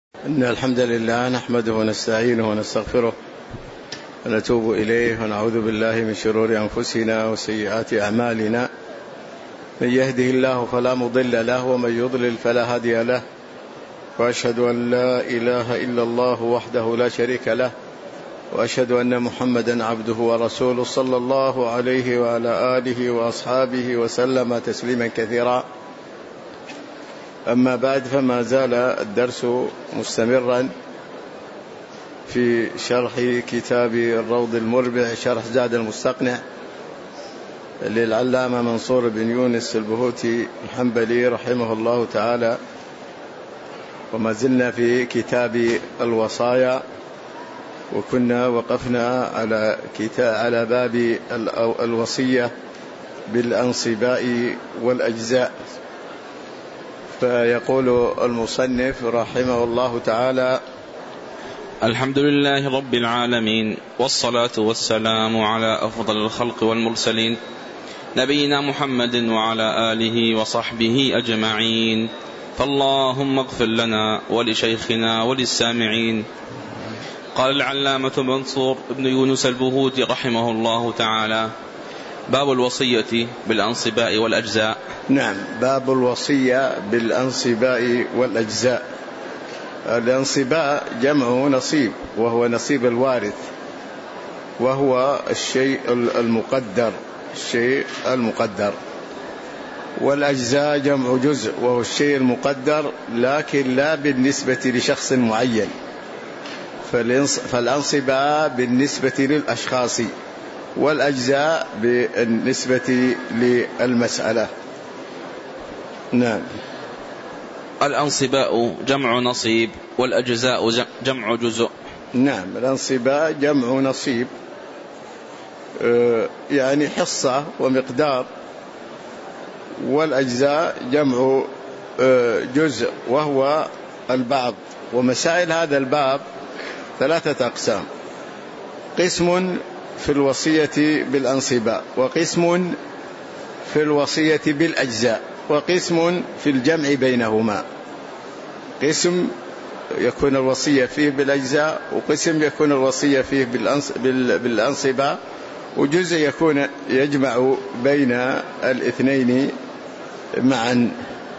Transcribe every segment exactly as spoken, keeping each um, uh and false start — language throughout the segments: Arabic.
إن الحمد لله نحمده ونستعينه ونستغفره ونتوب إليه ونعوذ بالله من شرور أنفسنا وسيئات أعمالنا. من يهده الله فلا مضل له ومن يضلل فلا هادي له، وأشهد أن لا إله إلا الله وحده لا شريك له، وأشهد أن محمدا عبده ورسوله صلى الله عليه وعلى آله وأصحابه وسلم تسليما كثيرا. أما بعد، فما زال الدرس مستمرا في شرح كتاب الروض المربع شرح زاد المستقنع للعلامة منصور بن يونس البهوتي الحنبلي رحمه الله تعالى، وما زلنا في كتاب الوصايا، وكنا وقفنا على كتاب على باب الوصية بالأنصباء والأجزاء. فيقول المصنف رحمه الله تعالى: الحمد لله رب العالمين، والصلاة والسلام على أفضل الخلق والمرسلين، نبينا محمد وعلى آله وصحبه أجمعين. فاللهم اغفر لنا ولشيخنا وللسامعين. قال العلامة منصور بن يونس البهوتي رحمه الله تعالى: باب الوصية بالأنصباء والأجزاء. نعم، باب الوصية بالأنصباء والأجزاء. الأنصباء جمع نصيب، وهو نصيب الوارث، وهو الشيء المقدر الشيء المقدر والأجزاء جمع جزء، وهو الشيء المقدر لكن لا بالنسبة لشخص معين. فالأنصباء بالنسبة للأشخاص، والأجزاء بالنسبة للمسألة. نعم. الأنصباء جمع نصيب، والأجزاء جمع جزء. نعم، الأنصباء جمع نصيب، يعني حصة ومقدار، والأجزاء جمع جزء وهو البعض. ومسائل هذا الباب ثلاثة أقسام: قسم في الوصية بالأنصباء، وقسم في الوصية بالأجزاء، وقسم في الجمع بينهما. قسم يكون الوصية فيه بالأجزاء، وقسم يكون الوصية فيه بالأنصباء، وجزء يكون يجمع بين الاثنين معا.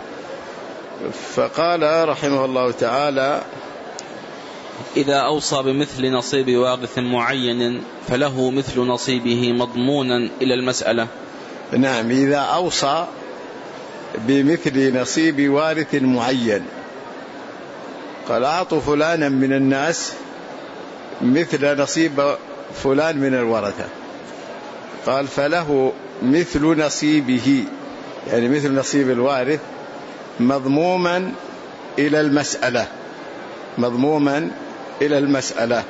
فقال رحمه الله تعالى: إذا أوصى بمثل نصيب وارث معين فله مثل نصيبه مضمونا إلى المسألة. نعم، إذا أوصى بمثل نصيب وارث معين، قال: أعطوا فلانا من الناس مثل نصيب فلان من الورثة، قال: فله مثل نصيبه، يعني مثل نصيب الوارث، مضموما إلى المسألة مضموما إلى المسألة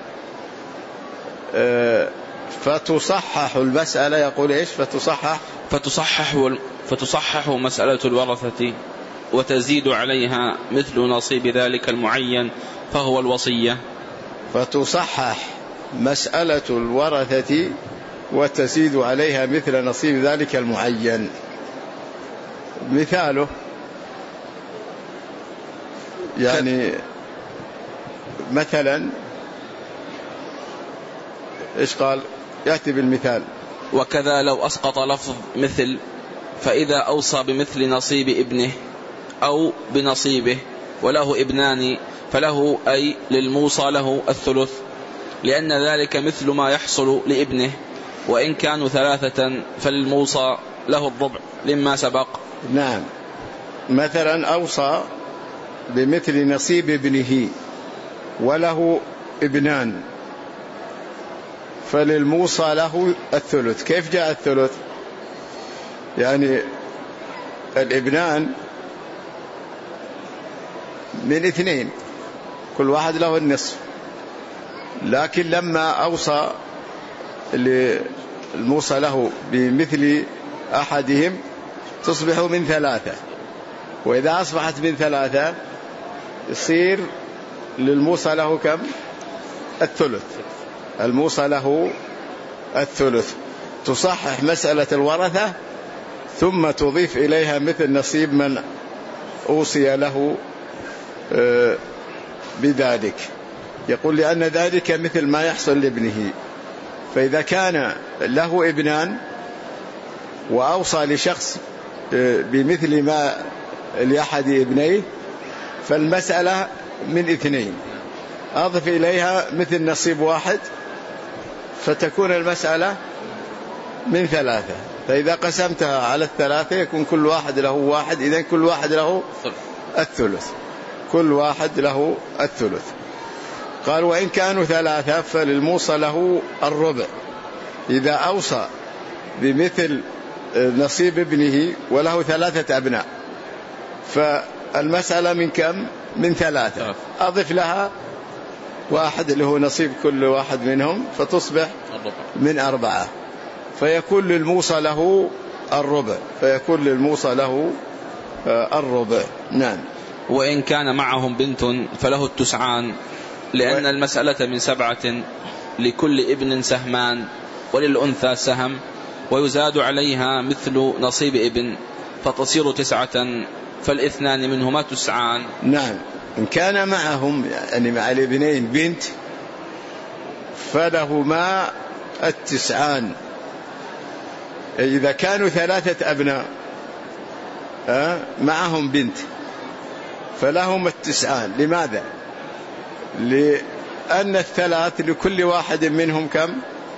أه فتصحح المسألة. يقول إيش؟ فتصحح فتصحح فتصحح مسألة الورثة، وتزيد عليها مثل نصيب ذلك المعين، فهو الوصية. فتصحح مسألة الورثة وتزيد عليها مثل نصيب ذلك المعين. مثاله يعني مثلا إيش قال؟ يأتي بالمثال: وكذا لو أسقط لفظ مثل، فإذا أوصى بمثل نصيب ابنه أو بنصيبه وله ابنان فله أي للموصى له الثلث، لأن ذلك مثل ما يحصل لابنه، وإن كانوا ثلاثة فالموصى له الربع لما سبق. نعم، مثلا أوصى بمثل نصيب ابنه وله ابنان، فللموصى له الثلث. كيف جاء الثلث؟ يعني الابنان من اثنين، كل واحد له النصف، لكن لما أوصى الموصى له بمثل أحدهم تصبح من ثلاثة، وإذا أصبحت من ثلاثة يصير للموصى له كم؟ الثلث. الموصى له الثلث. تصحح مسألة الورثة ثم تضيف إليها مثل نصيب من أوصي له بذلك. يقول لأن ذلك مثل ما يحصل لابنه. فإذا كان له ابنان وأوصى لشخص بمثل ما لأحد ابنيه فالمسألة من اثنين، أضف إليها مثل نصيب واحد فتكون المسألة من ثلاثة. فإذا قسمتها على الثلاثة يكون كل واحد له واحد، إذن كل واحد له الثلث، كل واحد له الثلث. قال وإن كانوا ثلاثة فللموصى له الربع إذا أوصى بمثل نصيب ابنه وله ثلاثة أبناء، فالمسألة من كم؟ من ثلاثة، أضف لها واحد اللي هو نصيب كل واحد منهم فتصبح من أربعة، فيكون للموصى له الربع، فيكون للموصى له الربع. نعم. وإن كان معهم بنت فله التسعان، لأن و... المسألة من سبعة، لكل ابن سهمان وللأنثى سهم، ويزاد عليها مثل نصيب ابن فتصير تسعة، فالاثنان منهما تسعان. نعم. إن كان معهم يعني مع الابنين بنت فلهما التسعان. إذا كانوا ثلاثة أبناء معهم بنت فلهم التسعان. لماذا؟ لأن الثلاث لكل واحد منهم كم؟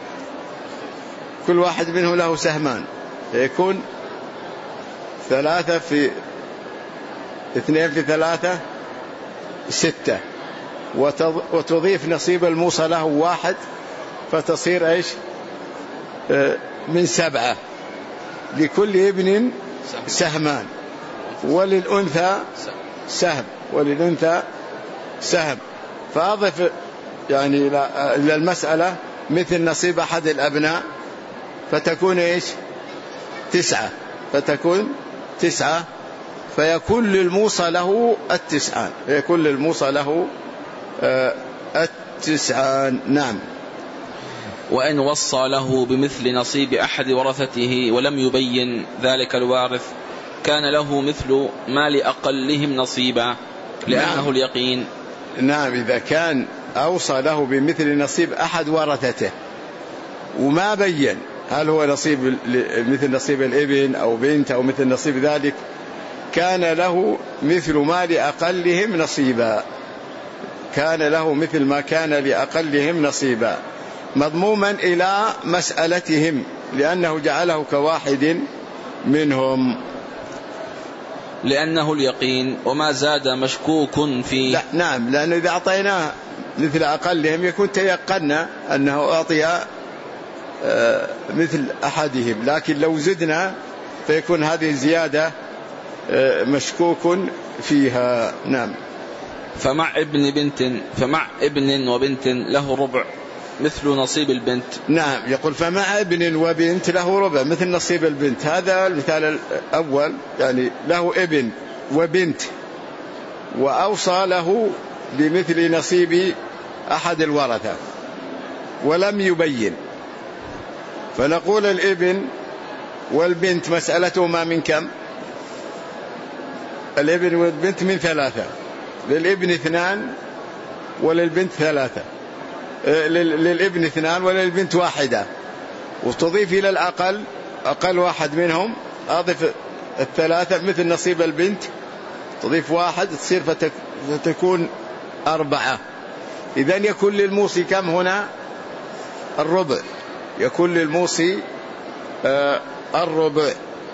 كل واحد منهم له سهمان، فيكون ثلاثة في اثنين في ثلاثة ستة، وتضيف نصيب الموصى له واحد فتصير ايش؟ من سبعة. لكل ابن سهمان وللأنثى سهم وللأنثى سهم، فأضف يعني إلى المسألة مثل نصيب أحد الأبناء فتكون ايش؟ تسعة، فتكون تسعة، فيكون للموصى له التسعان، فيكون للموصى له التسعان. نعم. وإن وصى له بمثل نصيب أحد ورثته ولم يبين ذلك الوارث كان له مثل ما لأقلهم نصيبا، لأنه نعم. اليقين. نعم. إذا كان أوصى له بمثل نصيب أحد ورثته وما بين هل هو نصيب مثل نصيب الابن أو بنت أو مثل نصيب ذلك، كان له مثل ما لأقلهم نصيبا، كان له مثل ما كان لأقلهم نصيبا، مضموما إلى مسألتهم لأنه جعله كواحد منهم، لأنه اليقين. وما زاد مشكوك فيه. لا. نعم. لأنه إذا أعطيناه مثل أقلهم يكون تيقنا أنه أعطي مثل أحدهم، لكن لو زدنا فيكون هذه الزيادة مشكوك فيها. نعم. فمع ابن بنت فمع ابن وبنت له ربع مثل نصيب البنت. نعم. يقول فمع ابن وبنت له ربع مثل نصيب البنت. هذا المثال الأول، يعني له ابن وبنت وأوصى له بمثل نصيب أحد الورثة ولم يبين، فنقول الابن والبنت مسألتهما من كم؟ الابن والبنت من ثلاثة، للابن اثنان وللبنت ثلاثة، للابن اثنان وللبنت واحدة، وتضيف إلى الأقل أقل واحد منهم، أضف الثلاثة مثل نصيب البنت تضيف واحد تصير فتكون أربعة. إذن يكون للموصي كم هنا؟ الربع، يكون للموصي آه الربع.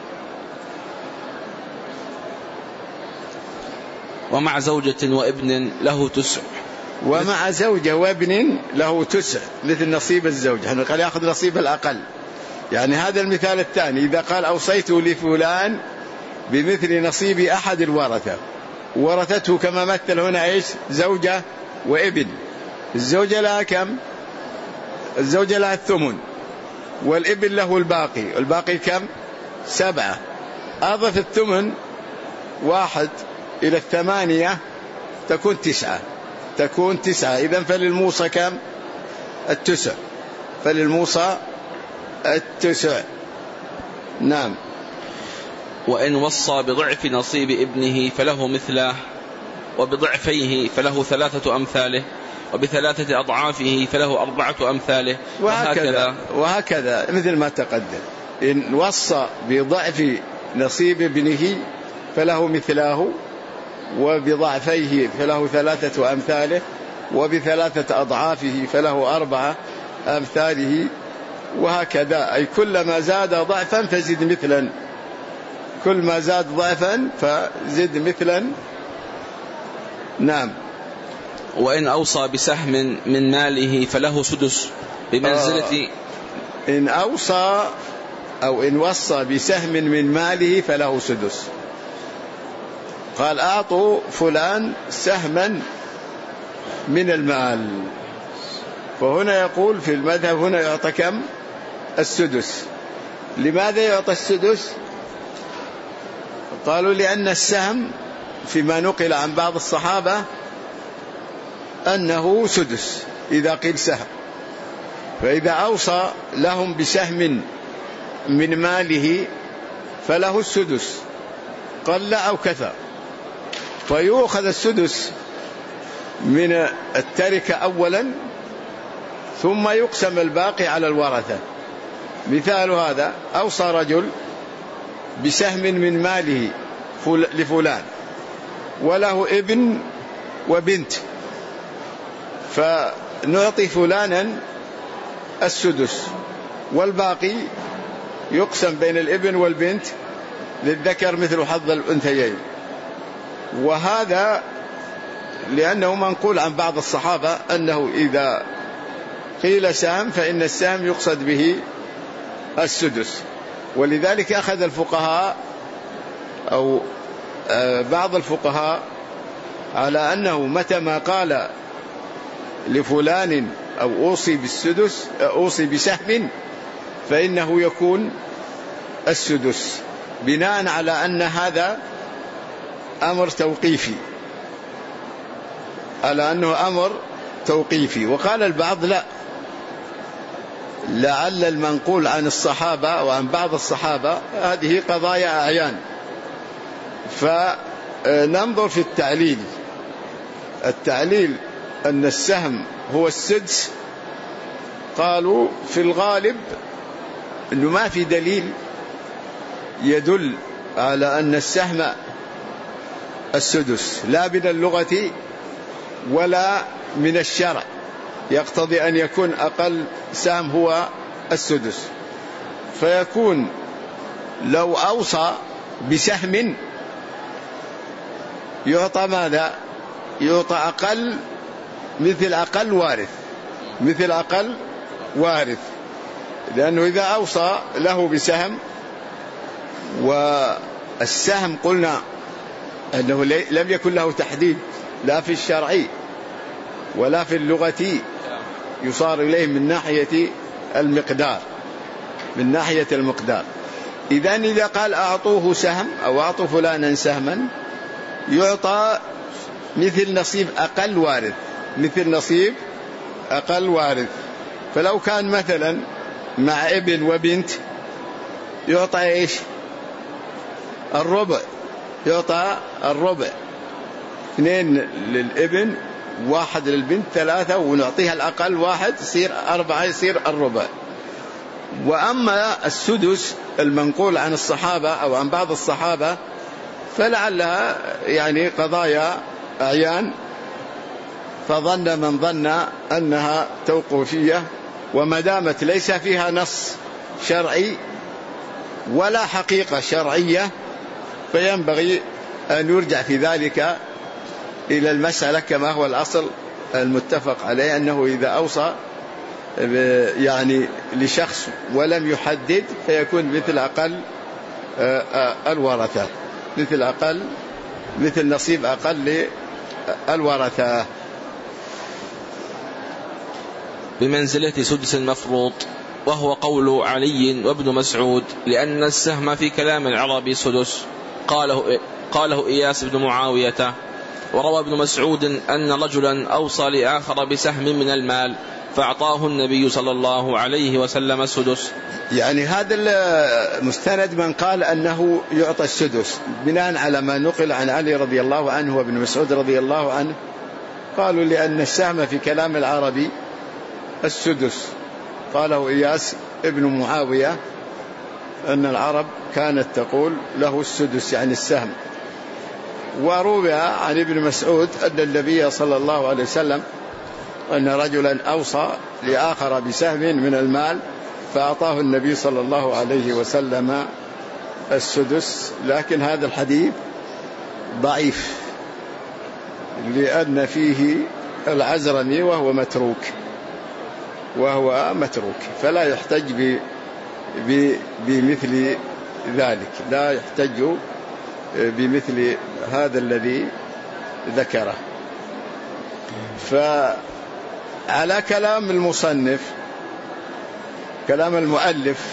ومع زوجة وابن له تسع. ومع زوجة وابن له تسع مثل نصيب الزوج، يعني قال يأخذ نصيب الأقل. يعني هذا المثال الثاني، إذا قال أوصيت لفلان بمثل نصيب أحد الورثة، ورثته كما مثل هنا إيش؟ زوجة وابن. الزوجة لها كم؟ الزوجة لها الثمن، والابن له الباقي، الباقي كم؟ سبعة. أضف الثمن واحد إلى الثمانية تكون تسعة، تكون تسعة. إذن فللموصى كم؟ التسع، فللموصى التسع. نعم. وإن وصى بضعف نصيب ابنه فله مثله، وبضعفيه فله ثلاثة أمثاله، وبثلاثة أضعافه فله أربعة أمثاله، وهكذا وهكذا مثل ما تقدم. إن وصى بضعف نصيب ابنه فله مثله، وبضعفيه فله ثلاثة أمثاله، وبثلاثة أضعافه فله أربعة أمثاله، وهكذا. أي كلما زاد ضعفا فزد مثلا، كل ما زاد ضعفا فزد مثلا. نعم. وإن أوصى بسهم من ماله فله سدس بمنزلة آه إن أوصى أو إن وصى بسهم من ماله فله سدس. قال أعطوا فلان سهما من المال، فهنا يقول في المذهب هنا يعطى كم؟ السدس. لماذا يعطى السدس؟ قالوا لأن السهم فيما نقل عن بعض الصحابة أنه سدس إذا قيل سهم، فإذا أوصى لهم بسهم من ماله فله السدس قل أو كثر، فيؤخذ السدس من التركة أولا ثم يقسم الباقي على الورثة. مثال هذا: أوصى رجل بسهم من ماله لفلان وله ابن وبنت، فنعطي فلانا السدس والباقي يقسم بين الابن والبنت للذكر مثل حظ الأنثيين. وهذا لأنه منقول عن بعض الصحابة أنه إذا قيل سهم فإن السهم يقصد به السدس، ولذلك أخذ الفقهاء أو بعض الفقهاء على أنه متى ما قال لفلان أو أوصي بالسدس أوصي بسهم فإنه يكون السدس، بناء على أن هذا أمر توقيفي، على أنه أمر توقيفي. وقال البعض لا، لعل المنقول عن الصحابة وعن بعض الصحابة هذه قضايا أعيان، فننظر في التعليل. التعليل أن السهم هو السدس، قالوا في الغالب أنه ما في دليل يدل على أن السهم السدس، لا من اللغة ولا من الشرع يقتضي أن يكون أقل سهم هو السدس. فيكون لو أوصى بسهم يعطى ماذا؟ يعطى أقل، مثل أقل وارث، مثل أقل وارث، لأنه إذا أوصى له بسهم، والسهم قلنا أنه لم يكن له تحديد لا في الشرع ولا في اللغة، يصار إليه من ناحية المقدار، من ناحية المقدار. إذن إذا قال أعطوه سهم أو أعطوا فلانا سهما يعطى مثل نصيب أقل وارث، مثل نصيب أقل وارث. فلو كان مثلا مع ابن وبنت يعطى إيش؟ الربع، يعطى الربع، اثنين للابن واحد للبنت ثلاثة، ونعطيها الأقل واحد يصير أربعة، يصير الربع. وأما السدس المنقول عن الصحابة أو عن بعض الصحابة فلعلها يعني قضايا أعيان، فظن من ظن أنها توقيفية، وما دامت ليس فيها نص شرعي ولا حقيقة شرعية فينبغي أن يرجع في ذلك إلى المسألة كما هو الأصل المتفق عليه، أنه إذا أوصى يعني لشخص ولم يحدد فيكون مثل أقل الورثة، مثل أقل مثل نصيب أقل الورثة، بمنزلة سدس المفروض. وهو قول علي وابن مسعود، لأن السهم في كلام العربي سدس. قاله, قاله إياس بن معاوية وروى ابن مسعود أن رجلا أوصى لآخر بسهم من المال فأعطاه النبي صلى الله عليه وسلم السدس. يعني هذا المستند من قال أنه يعطى السدس بناء على ما نقل عن علي رضي الله عنه وابن مسعود رضي الله عنه، قالوا لأن السهم في كلام العربي السدس. قاله إياس ابن معاوية أن العرب كانت تقول له السدس يعني السهم. وروي عن ابن مسعود أن النبي صلى الله عليه وسلم أن رجلا أوصى لآخر بسهم من المال فأعطاه النبي صلى الله عليه وسلم السدس. لكن هذا الحديث ضعيف لأن فيه العزرمي وهو متروك وهو متروك فلا يحتج بمثل ذلك، لا يحتج بمثل هذا الذي ذكره. فعلى كلام المصنف كلام المؤلف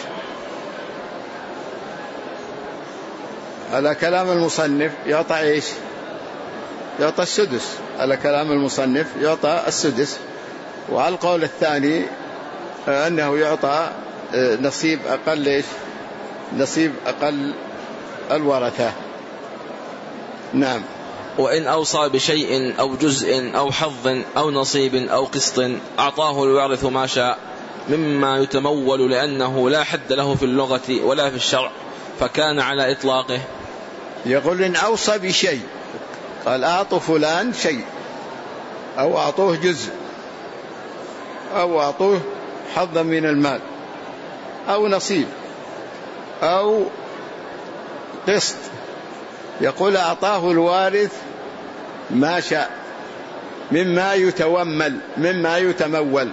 على كلام المصنف يعطى إيش؟ يعطى السدس. على كلام المصنف يعطى السدس. وعلى القول الثاني أنه يعطى نصيب أقل إيش؟ نصيب أقل الورثة. نعم. وإن أوصى بشيء أو جزء أو حظ أو نصيب أو قسط أعطاه الوارث ما شاء مما يتمول لأنه لا حد له في اللغة ولا في الشرع فكان على إطلاقه. يقول إن أوصى بشيء قال أعطوا فلان شيء أو أعطوه جزء أو أعطوه حظا من المال أو نصيب أو قسط، يقول أعطاه الوارث ما شاء مما يتومل مما يتمول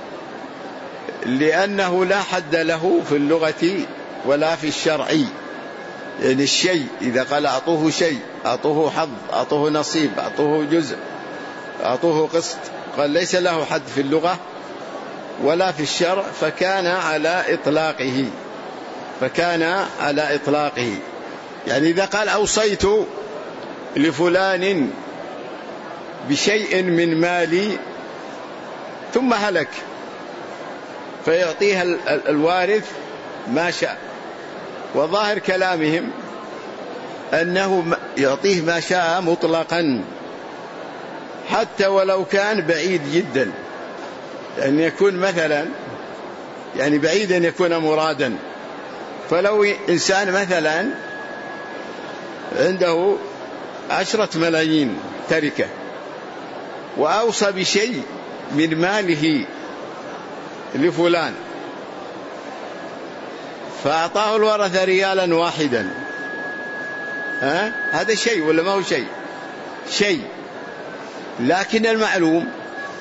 لأنه لا حد له في اللغة ولا في الشرع. يعني الشيء إذا قال أعطوه شيء أعطوه حظ أعطوه نصيب أعطوه جزء أعطوه قسط، قال ليس له حد في اللغة ولا في الشرع فكان على إطلاقه فكان على إطلاقه. يعني إذا قال أوصيت لفلان بشيء من مالي ثم هلك فيعطيها الوارث ما شاء، وظاهر كلامهم أنه يعطيه ما شاء مطلقا حتى ولو كان بعيد جدا، أن يكون مثلا يعني بعيدا يكون مرادا. فلو إنسان مثلا عنده عشرة ملايين تركة وأوصى بشيء من ماله لفلان فأعطاه الورثة ريالا واحدا، ها؟ هذا شيء ولا ما هو شيء؟ شيء. لكن المعلوم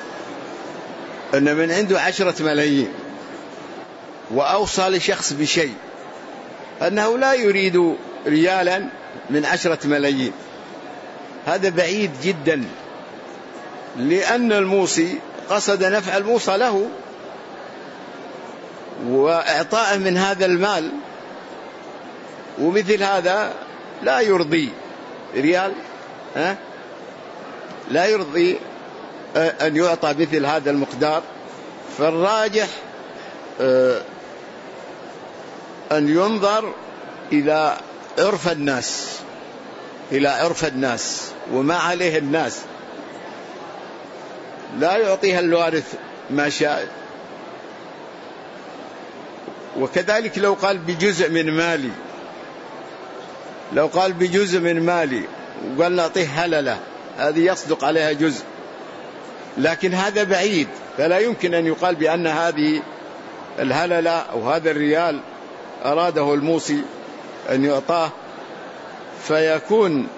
أن من عنده عشرة ملايين وأوصى لشخص بشيء أنه لا يريد ريالا من عشرة ملايين، هذا بعيد جدا لأن الموصي قصد نفع الموصى له وإعطاءه من هذا المال، ومثل هذا لا يرضي ريال، ها؟ لا يرضي أن يعطى مثل هذا المقدار. فالراجح أن ينظر إلى عرف الناس إلى عرف الناس وما عليه الناس، لا يعطيها الوارث ما شاء. وكذلك لو قال بجزء من مالي لو قال بجزء من مالي وقال نعطيه هللة، هذه يصدق عليها جزء، لكن هذا بعيد فلا يمكن أن يقال بأن هذه الهللة أو هذا الريال أراده الموصي أن يعطاه. فيكون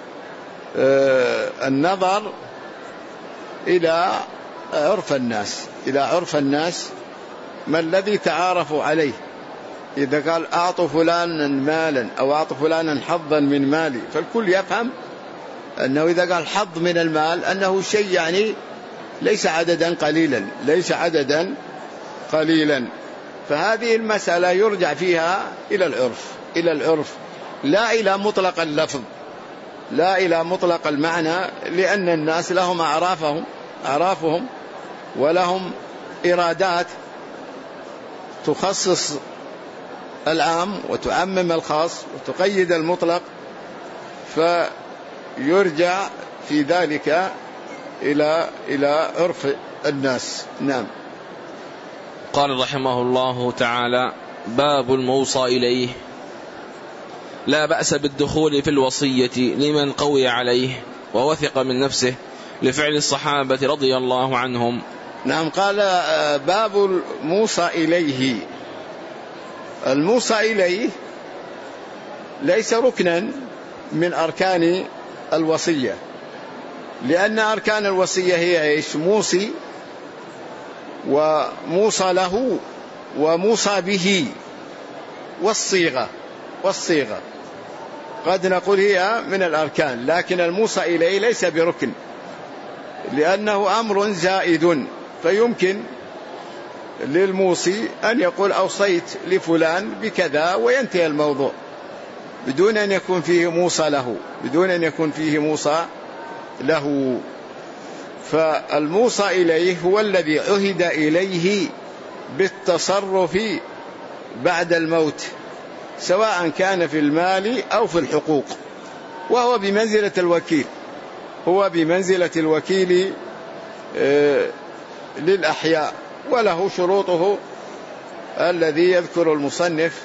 النظر إلى عرف الناس إلى عرف الناس ما الذي تعارفوا عليه. إذا قال أعطوا فلانا مالا أو أعطوا فلانا حظا من مالي فالكل يفهم أنه إذا قال حظ من المال أنه شيء يعني ليس عددا قليلا ليس عددا قليلا. فهذه المسألة يرجع فيها إلى العرف إلى العرف لا إلى مطلق اللفظ لا إلى مطلق المعنى، لأن الناس لهم أعرافهم أعرافهم ولهم إرادات تخصص العام وتعمم الخاص وتقيد المطلق، فيرجع في ذلك إلى إلى عرف الناس. نعم. قال رحمه الله تعالى: باب الموصى إليه. لا بأس بالدخول في الوصية لمن قوي عليه ووثق من نفسه، لفعل الصحابة رضي الله عنهم. نعم. قال باب الموصى إليه. الموصى إليه ليس ركنا من أركان الوصية، لأن أركان الوصية هي إيش؟ موصي وموصى له وموصى به والصيغة والصيغة قد نقول هي من الأركان، لكن الموصى إليه ليس بركن، لأنه أمر زائد، فيمكن للموصي أن يقول أوصيت لفلان بكذا وينتهي الموضوع بدون أن يكون فيه موصى له بدون أن يكون فيه موصى له. فالموصى إليه هو الذي عهد إليه بالتصرف بعد الموت، سواء كان في المال أو في الحقوق، وهو بمنزلة الوكيل هو بمنزلة الوكيل للأحياء، وله شروطه الذي يذكر المصنف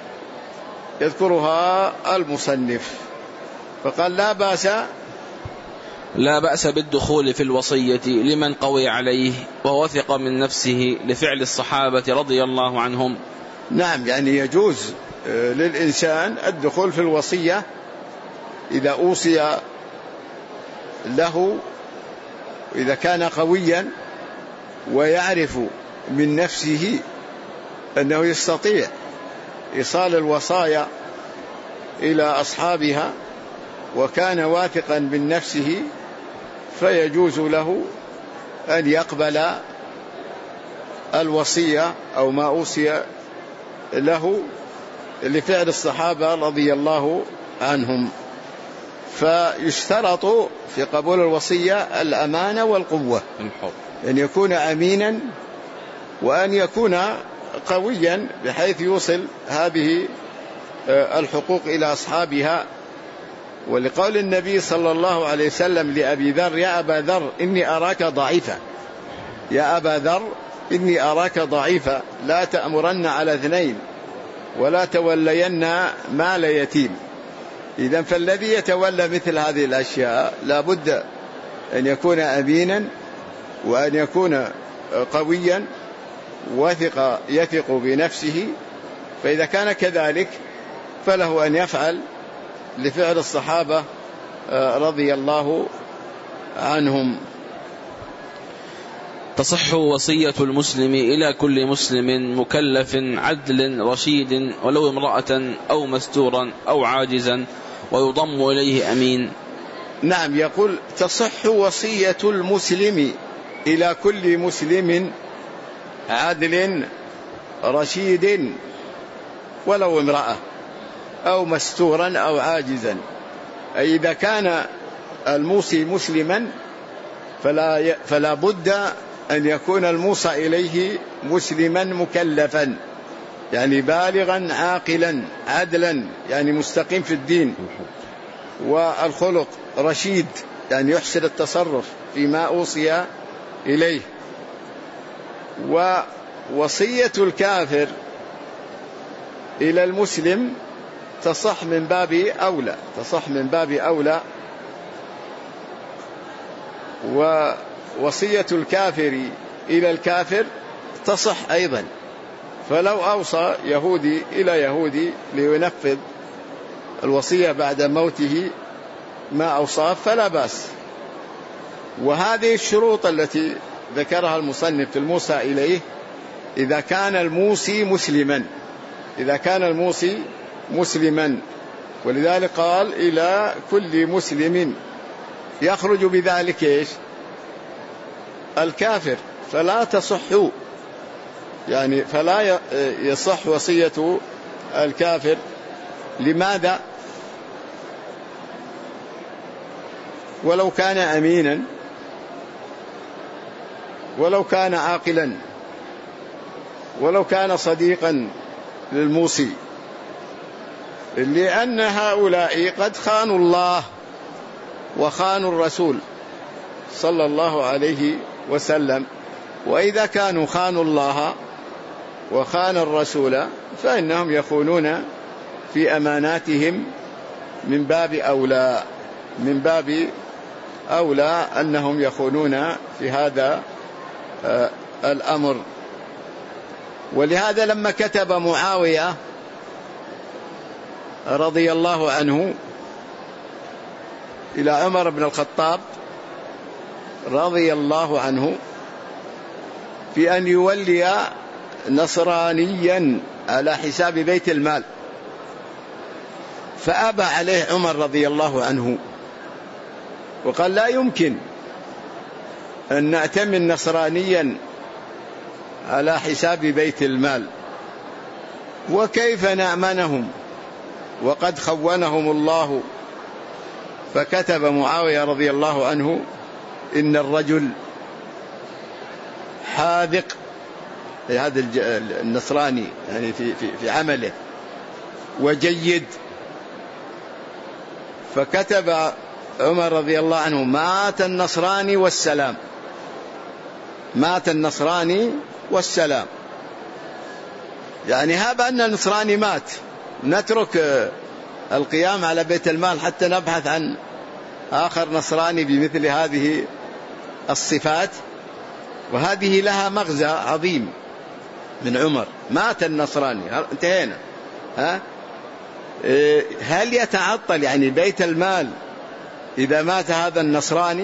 يذكرها المصنف. فقال لا بأس لا بأس بالدخول في الوصية لمن قوي عليه ووثق من نفسه، لفعل الصحابة رضي الله عنهم. نعم، يعني يجوز للإنسان الدخول في الوصية إذا أوصي له، إذا كان قويا ويعرف من نفسه أنه يستطيع إيصال الوصايا إلى أصحابها، وكان واثقا من نفسه، فيجوز له أن يقبل الوصية أو ما أوصي له، لفعل الصحابة رضي الله عنهم. فيشترط في قبول الوصية الأمانة والقوة، أن يكون أمينا وأن يكون قويا بحيث يوصل هذه الحقوق إلى أصحابها. ولقول النبي صلى الله عليه وسلم لأبي ذر: يا أبا ذر إني أراك ضعيفا يا أبا ذر إني أراك ضعيفا لا تأمرن على اثنين ولا تولين مال يتيم. إذن فالذي يتولى مثل هذه الأشياء لا بد أن يكون أمينا وأن يكون قويا وثق يثق بنفسه، فإذا كان كذلك فله أن يفعل لفعل الصحابة رضي الله عنهم. تصح وصية المسلم إلى كل مسلم مكلف عدل رشيد ولو امرأة أو مستورا أو عاجزا، ويضم إليه أمين. نعم، يقول تصح وصية المسلم إلى كل مسلم عدل رشيد ولو امرأة أو مستورا أو عاجزا. أي إذا كان الموصي مسلما فلا, فلا بد أن يكون الموصى إليه مسلما مكلفا، يعني بالغا عاقلا عدلا، يعني مستقيم في الدين والخلق، رشيد يعني يحسن التصرف فيما أوصي إليه. ووصية الكافر إلى المسلم تصح من باب أولى تصح من باب أولى ووصية الكافر إلى الكافر تصح أيضا. فلو أوصى يهودي إلى يهودي لينفذ الوصية بعد موته ما أوصاه فلا بأس. وهذه الشروط التي ذكرها المصنف في الموصى إليه إذا كان الموصي مسلما إذا كان الموصي مسلما ولذلك قال إلى كل مسلم، يخرج بذلك إيش؟ الكافر، فلا تصح يعني فلا يصح وصية الكافر. لماذا؟ ولو كان أمينا ولو كان عاقلا ولو كان صديقا للموصي، لأن هؤلاء قد خانوا الله وخانوا الرسول صلى الله عليه وسلم. وإذا كانوا خانوا الله وخان الرسول فإنهم يخونون في أماناتهم من باب أولى من باب أولى أنهم يخونون في هذا الأمر. ولهذا لما كتب معاوية رضي الله عنه إلى عمر بن الخطاب رضي الله عنه في أن يولي نصرانيا على حساب بيت المال، فأبى عليه عمر رضي الله عنه وقال لا يمكن أن نأتمن نصرانيا على حساب بيت المال، وكيف نأمنهم وقد خونهم الله. فكتب معاوية رضي الله عنه إن الرجل حاذق، هذا النصراني يعني في, في, في عمله، وجيد. فكتب عمر رضي الله عنه مات النصراني والسلام، مات النصراني والسلام، يعني هذا أن النصراني مات نترك القيام على بيت المال حتى نبحث عن آخر نصراني بمثل هذه الصفات. وهذه لها مغزى عظيم من عمر. مات النصراني انتهينا. ها هل يتعطل يعني بيت المال إذا مات هذا النصراني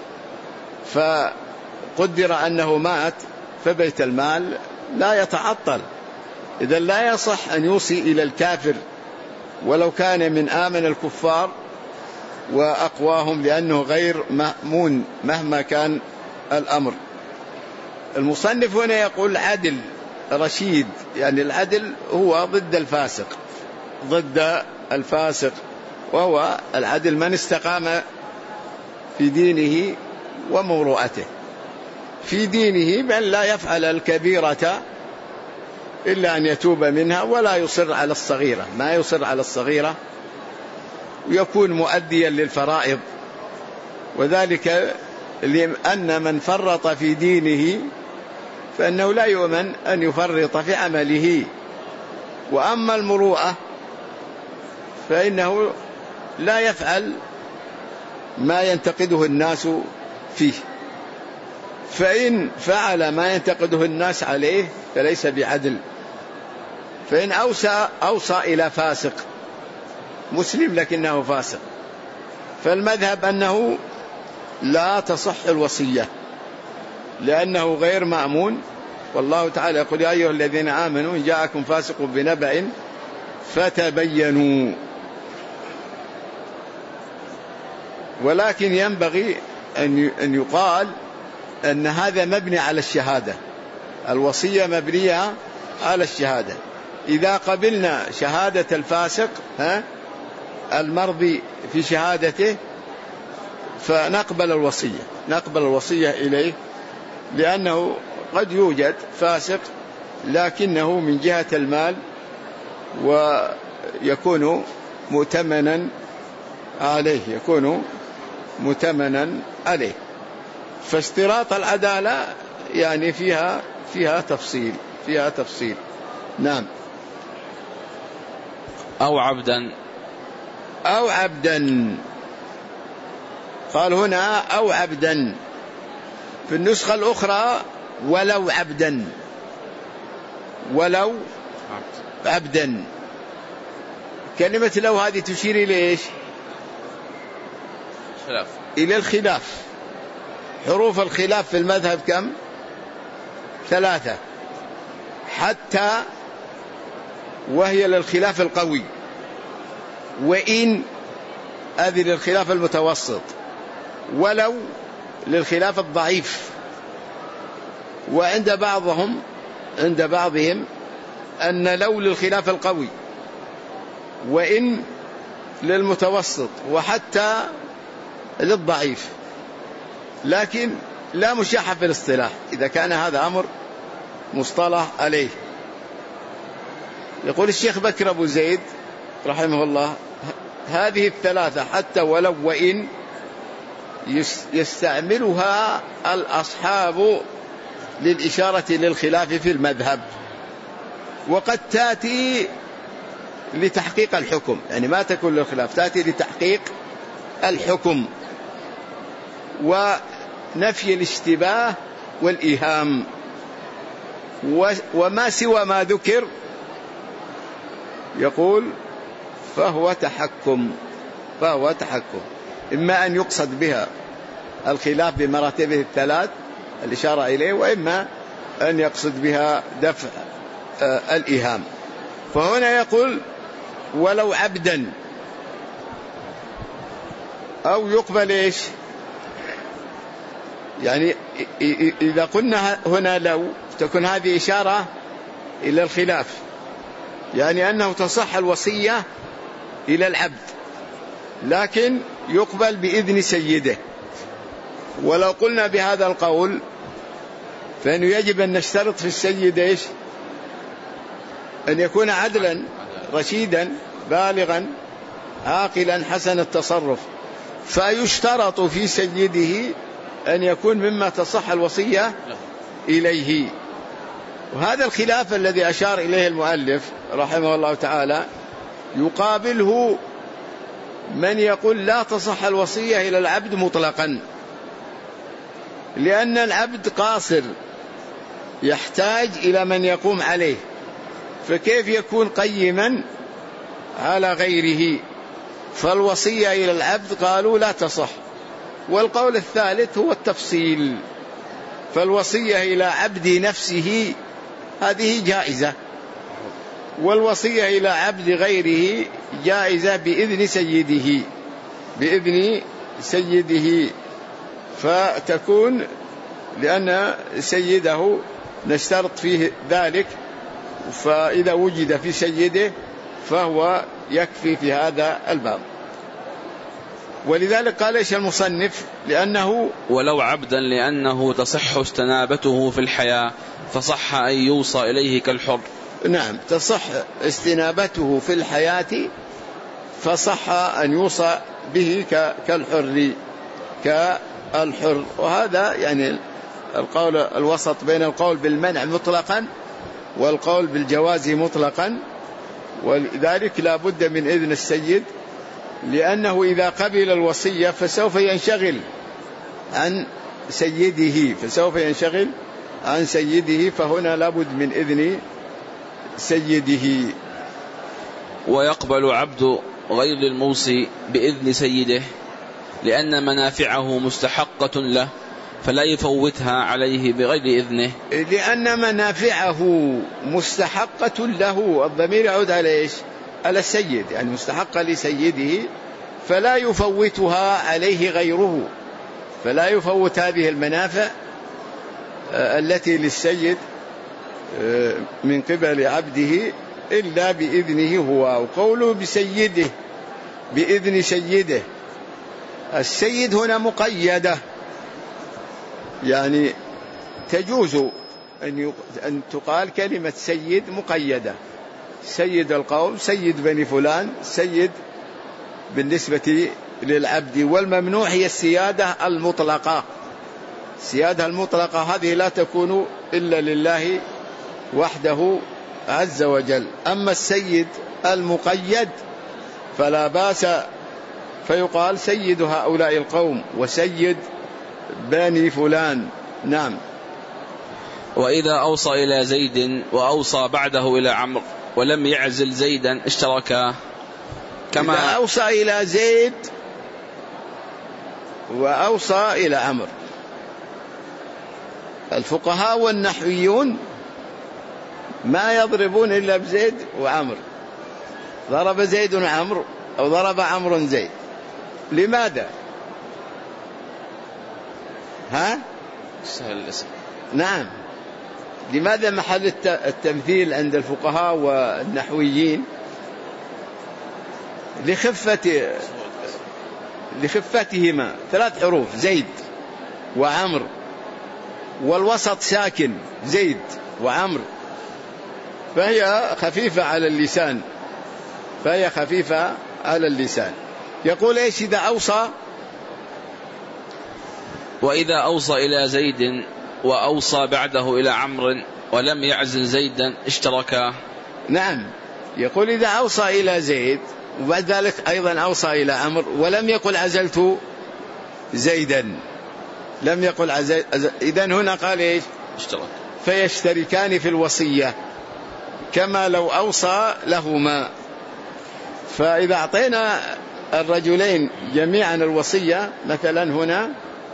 فقدر أنه مات فبيت المال لا يتعطل؟ إذا لا يصح أن يوصي إلى الكافر ولو كان من آمن الكفار وأقواهم، لأنه غير مأمون مهما كان الأمر. المصنف هنا يقول عدل رشيد، يعني العدل هو ضد الفاسق، ضد الفاسق، وهو العدل من استقام في دينه ومروءته، في دينه بل لا يفعل الكبيرة إلا أن يتوب منها ولا يصر على الصغيرة، ما يصر على الصغيرة، ويكون مؤديا للفرائض. وذلك لأن من فرط في دينه فإنه لا يؤمن أن يفرط في عمله. وأما المروءة فإنه لا يفعل ما ينتقده الناس فيه، فإن فعل ما ينتقده الناس عليه فليس بعدل. فإن أوصى, أوصى إلى فاسق مسلم لكنه فاسق، فالمذهب أنه لا تصح الوصية لأنه غير مأمون. والله تعالى يقول يا أيها الذين آمنوا إن جاءكم فاسق بنبأ فتبينوا. ولكن ينبغي أن يقال أن هذا مبني على الشهادة، الوصية مبنية على الشهادة. إذا قبلنا شهادة الفاسق ها المرضي في شهادته فنقبل الوصية، نقبل الوصية إليه، لأنه قد يوجد فاسق لكنه من جهة المال ويكون مؤتمنا عليه، يكون مؤتمنا عليه. فاشتراط العدالة يعني فيها فيها تفصيل فيها تفصيل نعم. أو عبدا أو عبدا قال هنا أو عبدا، في النسخة الأخرى ولو عبدا، ولو عبدا. كلمة لو هذه تشير إلى إيش؟ خلاف. إلى الخلاف. حروف الخلاف في المذهب كم؟ ثلاثة، حتى وهي للخلاف القوي، وإن هذه للخلاف المتوسط، ولو للخلاف الضعيف. وعند بعضهم عند بعضهم أن لو للخلاف القوي، وإن للمتوسط، وحتى للضعيف، لكن لا مشاحة في الاصطلاح إذا كان هذا أمر مصطلح عليه. يقول الشيخ بكر أبو زيد رحمه الله: هذه الثلاثة حتى ولو وإن يستعملها الأصحاب للإشارة للخلاف في المذهب، وقد تأتي لتحقيق الحكم، يعني ما تكون للخلاف، تأتي لتحقيق الحكم ونفي الاشتباه والإيهام. وما سوى ما ذكر يقول فهو تحكم، فهو تحكم، إما أن يقصد بها الخلاف بمراتبه الثلاث الإشارة إليه، وإما أن يقصد بها دفع آه الإيهام. فهنا يقول ولو عبدا، أو يقبل إيش؟ يعني إذا قلنا هنا لو تكون هذه إشارة إلى الخلاف، يعني أنه تصح الوصية إلى العبد لكن يقبل بإذن سيده. ولو قلنا بهذا القول فإنه يجب أن نشترط في السيد إيش؟ أن يكون عدلا رشيدا بالغا عاقلا حسن التصرف، فيشترط في سيده أن يكون مما تصح الوصية إليه. وهذا الخلاف الذي أشار إليه المؤلف رحمه الله تعالى يقابله من يقول لا تصح الوصية إلى العبد مطلقا، لأن العبد قاصر يحتاج إلى من يقوم عليه، فكيف يكون قيما على غيره؟ فالوصية إلى العبد قالوا لا تصح. والقول الثالث هو التفصيل، فالوصية إلى عبد نفسه هذه جائزة، والوصية إلى عبد غيره جائزة بإذن سيده، بإذن سيده، فتكون لأن سيده نشترط فيه ذلك، فإذا وجد في سيده فهو يكفي في هذا الباب. ولذلك قال إيش المصنف؟ لأنه ولو عبدا لأنه تصح استنابته في الحياة فصح أن يوصى إليه كالحر. نعم، تصح استنابته في الحياة فصح أن يوصى به كالحر كالحر. وهذا يعني القول الوسط بين القول بالمنع مطلقا والقول بالجواز مطلقا، ولذلك لا بد من إذن السيد، لأنه إذا قبل الوصية فسوف ينشغل عن سيده فسوف ينشغل عن سيده فهنا لا بد من إذن سيده. ويقبل عبد غير الموصي بإذن سيده لأن منافعه مستحقة له فلا يفوتها عليه بغير إذنه، لأن منافعه مستحقة له. الضمير يعود على إيش؟ على السيد، يعني مستحقة لسيده فلا يفوتها عليه غيره، فلا يفوت هذه المنافع التي للسيد من قبل عبده إلا بإذنه هو. وقوله بسيده بإذن سيده، السيد هنا مقيدة، يعني تجوز أن تقال كلمة سيد مقيدة، سيد القوم، سيد بني فلان، سيد بالنسبة للعبد. والممنوع هي السيادة المطلقة، السيادة المطلقة هذه لا تكون إلا لله وحده عز وجل. أما السيد المقيد فلا بأس، فيقال سيد هؤلاء القوم وسيد بني فلان. نعم. وإذا أوصى إلى زيد وأوصى بعده إلى عمرو ولم يعزل زيدا اشتركا. كما إذا أوصى إلى زيد وأوصى إلى عمرو، الفقهاء والنحويون ما يضربون إلا بزيد وعمرو، ضرب زيد عمرو أو ضرب عمرو زيد. لماذا؟ ها؟ سهل الاسم. نعم، لماذا محل التمثيل عند الفقهاء والنحويين؟ لخفة لخفتهما، ثلاث حروف زيد وعمر، والوسط ساكن زيد وعمر، فهي خفيفة على اللسان، فهي خفيفة على اللسان. يقول إيش إذا أوصى؟ وإذا أوصى إلى زيد وأوصى بعده إلى عمرو ولم يعزل زيدا اشتركا. نعم، يقول إذا أوصى إلى زيد وبعد ذلك أيضا أوصى إلى عمرو ولم يقل عزلت زيدا، لم يقل عزل، إذن هنا قال إيش؟ اشترك. فيشتركان في الوصية كما لو أوصى لهما. فإذا أعطينا الرجلين جميعا الوصية مثلا هنا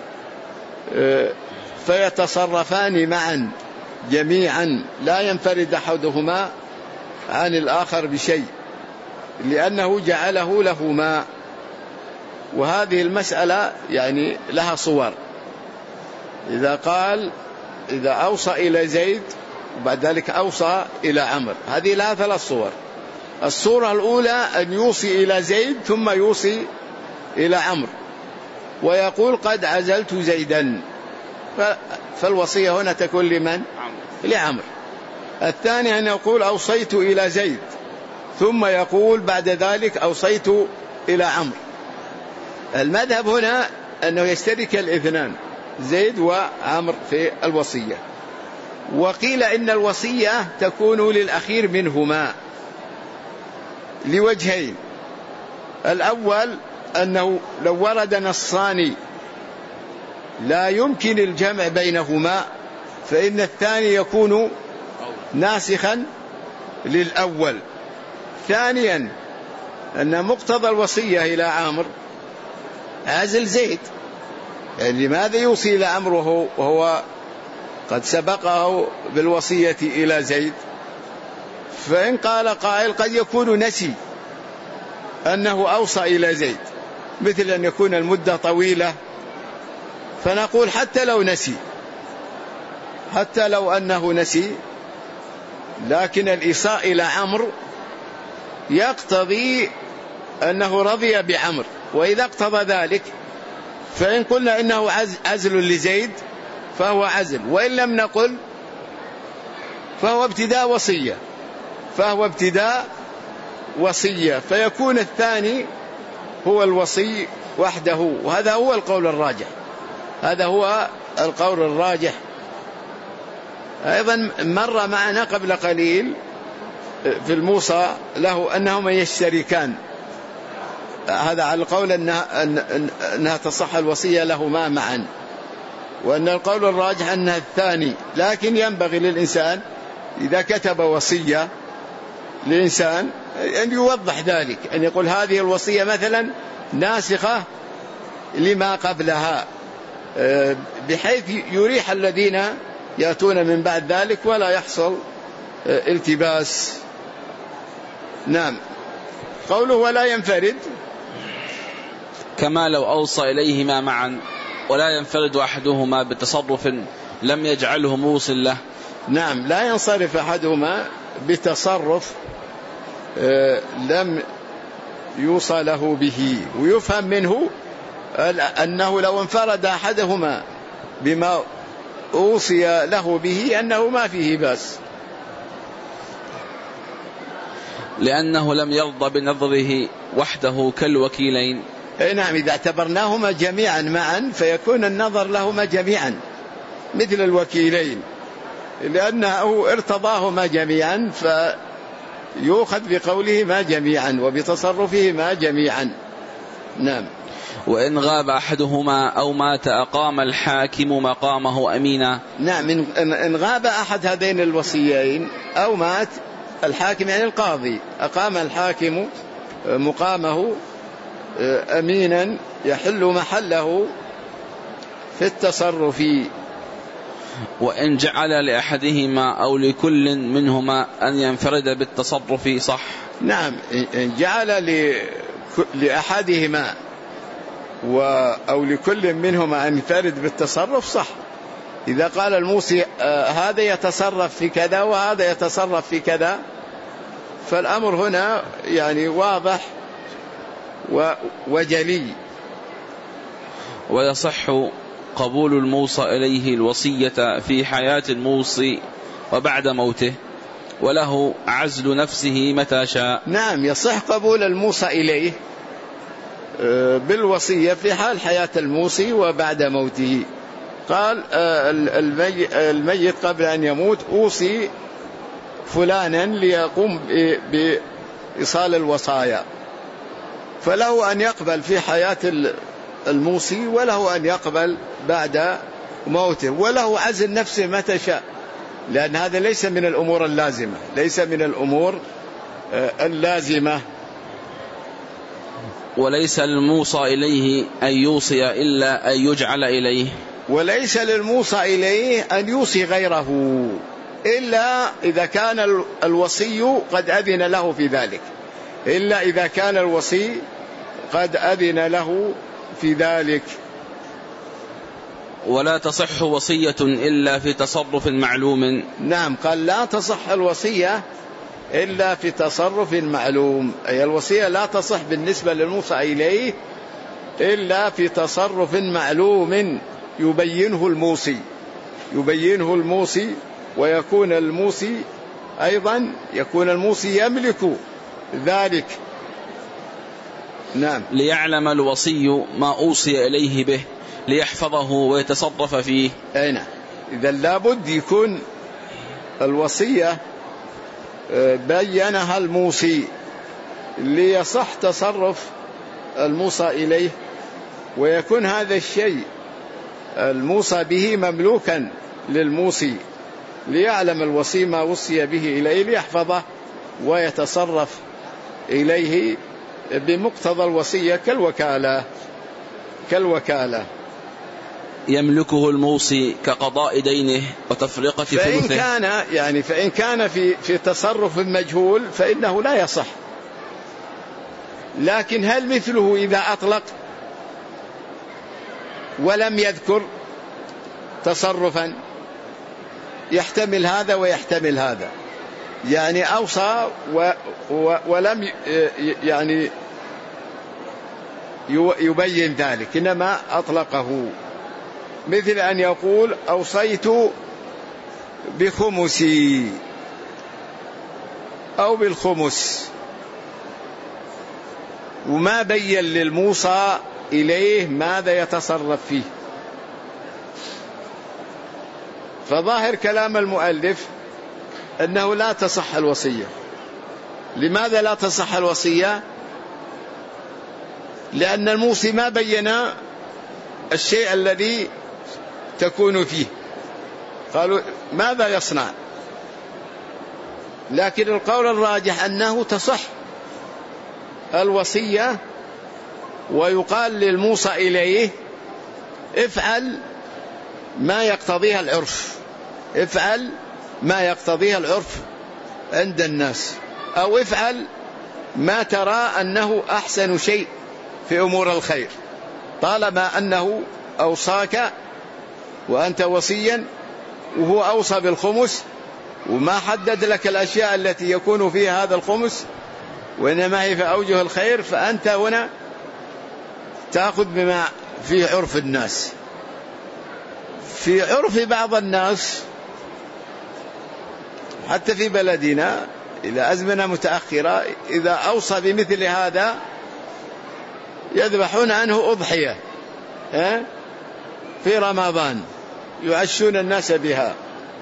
فيتصرفان معا جميعا، لا ينفرد أحدهما عن الآخر بشيء لأنه جعله لهما. وهذه المسألة يعني لها صور. إذا قال إذا أوصى إلى زيد وبعد ذلك أوصى إلى عمرو، هذه لها ثلاث صور. الصورة الأولى أن يوصي إلى زيد ثم يوصي إلى عمرو ويقول قد عزلت زيدا، فالوصية هنا تكون لمن؟ لعمرو. الثاني أن يقول أوصيت إلى زيد ثم يقول بعد ذلك أوصيت إلى عمرو. المذهب هنا أنه يشترك الاثنان زيد وعمرو في الوصية. وقيل إن الوصية تكون للأخير منهما لوجهين. الأول أنه لو ورد نصان لا يمكن الجمع بينهما فإن الثاني يكون ناسخا للأول. ثانيا أن مقتضى الوصية إلى عمرو عزل زيد، يعني لماذا يوصي إلى عمرو وهو قد سبقه بالوصية إلى زيد؟ فإن قال قائل قد يكون نسي أنه أوصى إلى زيد، مثل أن يكون المدة طويلة، فنقول حتى لو نسي، حتى لو أنه نسي، لكن الإيصاء إلى عمرو يقتضي أنه رضي بعمرو. وإذا اقتضى ذلك فإن قلنا إنه عزل لزيد فهو عزل، وإن لم نقل فهو ابتداء وصية، فهو ابتداء وصية، فيكون الثاني هو الوصي وحده. وهذا هو القول الراجح، هذا هو القول الراجح. أيضا مر معنا قبل قليل في الموصى له أنهما يشتركان، هذا على القول أنها, أنها تصح الوصية لهما معا، وأن القول الراجح أنها الثاني. لكن ينبغي للإنسان إذا كتب وصية لإنسان أن يوضح ذلك، أن يقول هذه الوصية مثلا ناسخة لما قبلها، بحيث يريح الذين يأتون من بعد ذلك ولا يحصل التباس. نعم. قوله ولا ينفرد كما لو أوصى إليهما معا ولا ينفرد أحدهما بتصرف لم يجعله موصل له. نعم، لا ينصرف أحدهما بتصرف لم يوصى له به. ويفهم منه أنه لو انفرد أحدهما بما أوصي له به أنه ما فيه بأس، لأنه لم يرضى بنظره وحده كالوكيلين. نعم، إذا اعتبرناهما جميعا معا فيكون النظر لهما جميعا مثل الوكيلين، لأنه ارتضاهما جميعا فيؤخذ بقولهما جميعا وبتصرفهما جميعا. نعم. وإن غاب أحدهما أو مات أقام الحاكم مقامه أمينا. نعم، إن غاب أحد هذين الوصيين أو مات الحاكم يعني القاضي، أقام الحاكم مقامه أمينا يحل محله في التصرف. وإن جعل لأحدهما أو لكل منهما أن ينفرد بالتصرف صح. نعم، إن جعل لأحدهما أو لكل منهما أن ينفرد بالتصرف صح. إذا قال الموصي هذا يتصرف في كذا وهذا يتصرف في كذا، فالأمر هنا يعني واضح وجلي. ويصح قبول الموصى إليه الوصية في حياة الموصي وبعد موته، وله عزل نفسه متى شاء. نعم، يصح قبول الموصى إليه بالوصية في حال حياة الموصي وبعد موته. قال الميت قبل أن يموت أوصي فلانا ليقوم بإيصال الوصايا، فله أن يقبل في حياة الموصي وله أن يقبل بعد موته، وله عزل نفسه متى شاء، لأن هذا ليس من الأمور اللازمة، ليس من الأمور اللازمة. وليس الموصى إليه أن يوصي إلا أن يجعل إليه، وليس للموصى إليه أن يوصي غيره إلا إذا كان الوصي قد أذن له في ذلك، إلا إذا كان الوصي قد أذن له في ذلك. ولا تصح وصية إلا في تصرف معلوم. نعم، قال لا تصح الوصية إلا في تصرف معلوم، أي الوصية لا تصح بالنسبة للموصى إليه إلا في تصرف معلوم يبينه الموصي يبينه الموصي ويكون الموصي أيضا يكون الموصي يملك ذلك. نعم. ليعلم الوصي ما أوصي إليه به ليحفظه ويتصرف فيه. أي نعم، إذا لابد يكون الوصية بينها الموصي ليصح تصرف الموصى إليه، ويكون هذا الشيء الموصى به مملوكا للموصي، ليعلم الوصي ما وصي به إليه ليحفظه ويتصرف إليه بمقتضى الوصية كالوكالة كالوكالة يملكه الموصي كقضاء دينه وتفرقة ثلثه. فإن كان يعني فإن كان في في تصرف مجهول فإنه لا يصح. لكن هل مثله إذا أطلق ولم يذكر تصرفا؟ يحتمل هذا ويحتمل هذا، يعني أوصى و و ولم يعني يبين ذلك، إنما أطلقه، مثل أن يقول أوصيت بخمسي أو بالخمس، وما بين للموصى إليه ماذا يتصرف فيه. فظاهر كلام المؤلف أنه لا تصح الوصية. لماذا لا تصح الوصية؟ لأن الموصي ما بين الشيء الذي تكون فيه، قالوا ماذا يصنع. لكن القول الراجح أنه تصح الوصية، ويقال للموصى إليه افعل ما يقتضيها العرف، افعل ما يقتضيها العرف عند الناس، أو افعل ما ترى أنه أحسن شيء في أمور الخير، طالما أنه أوصاك وأنت وصيا وهو أوصى بالخمس وما حدد لك الأشياء التي يكون فيها هذا الخمس وإنما هي في أوجه الخير، فأنت هنا تأخذ بما في عرف الناس. في عرف بعض الناس حتى في بلدنا إلى أزمنة متأخرة إذا أوصى بمثل هذا يذبحون عنه أضحية في رمضان يعشون الناس بها.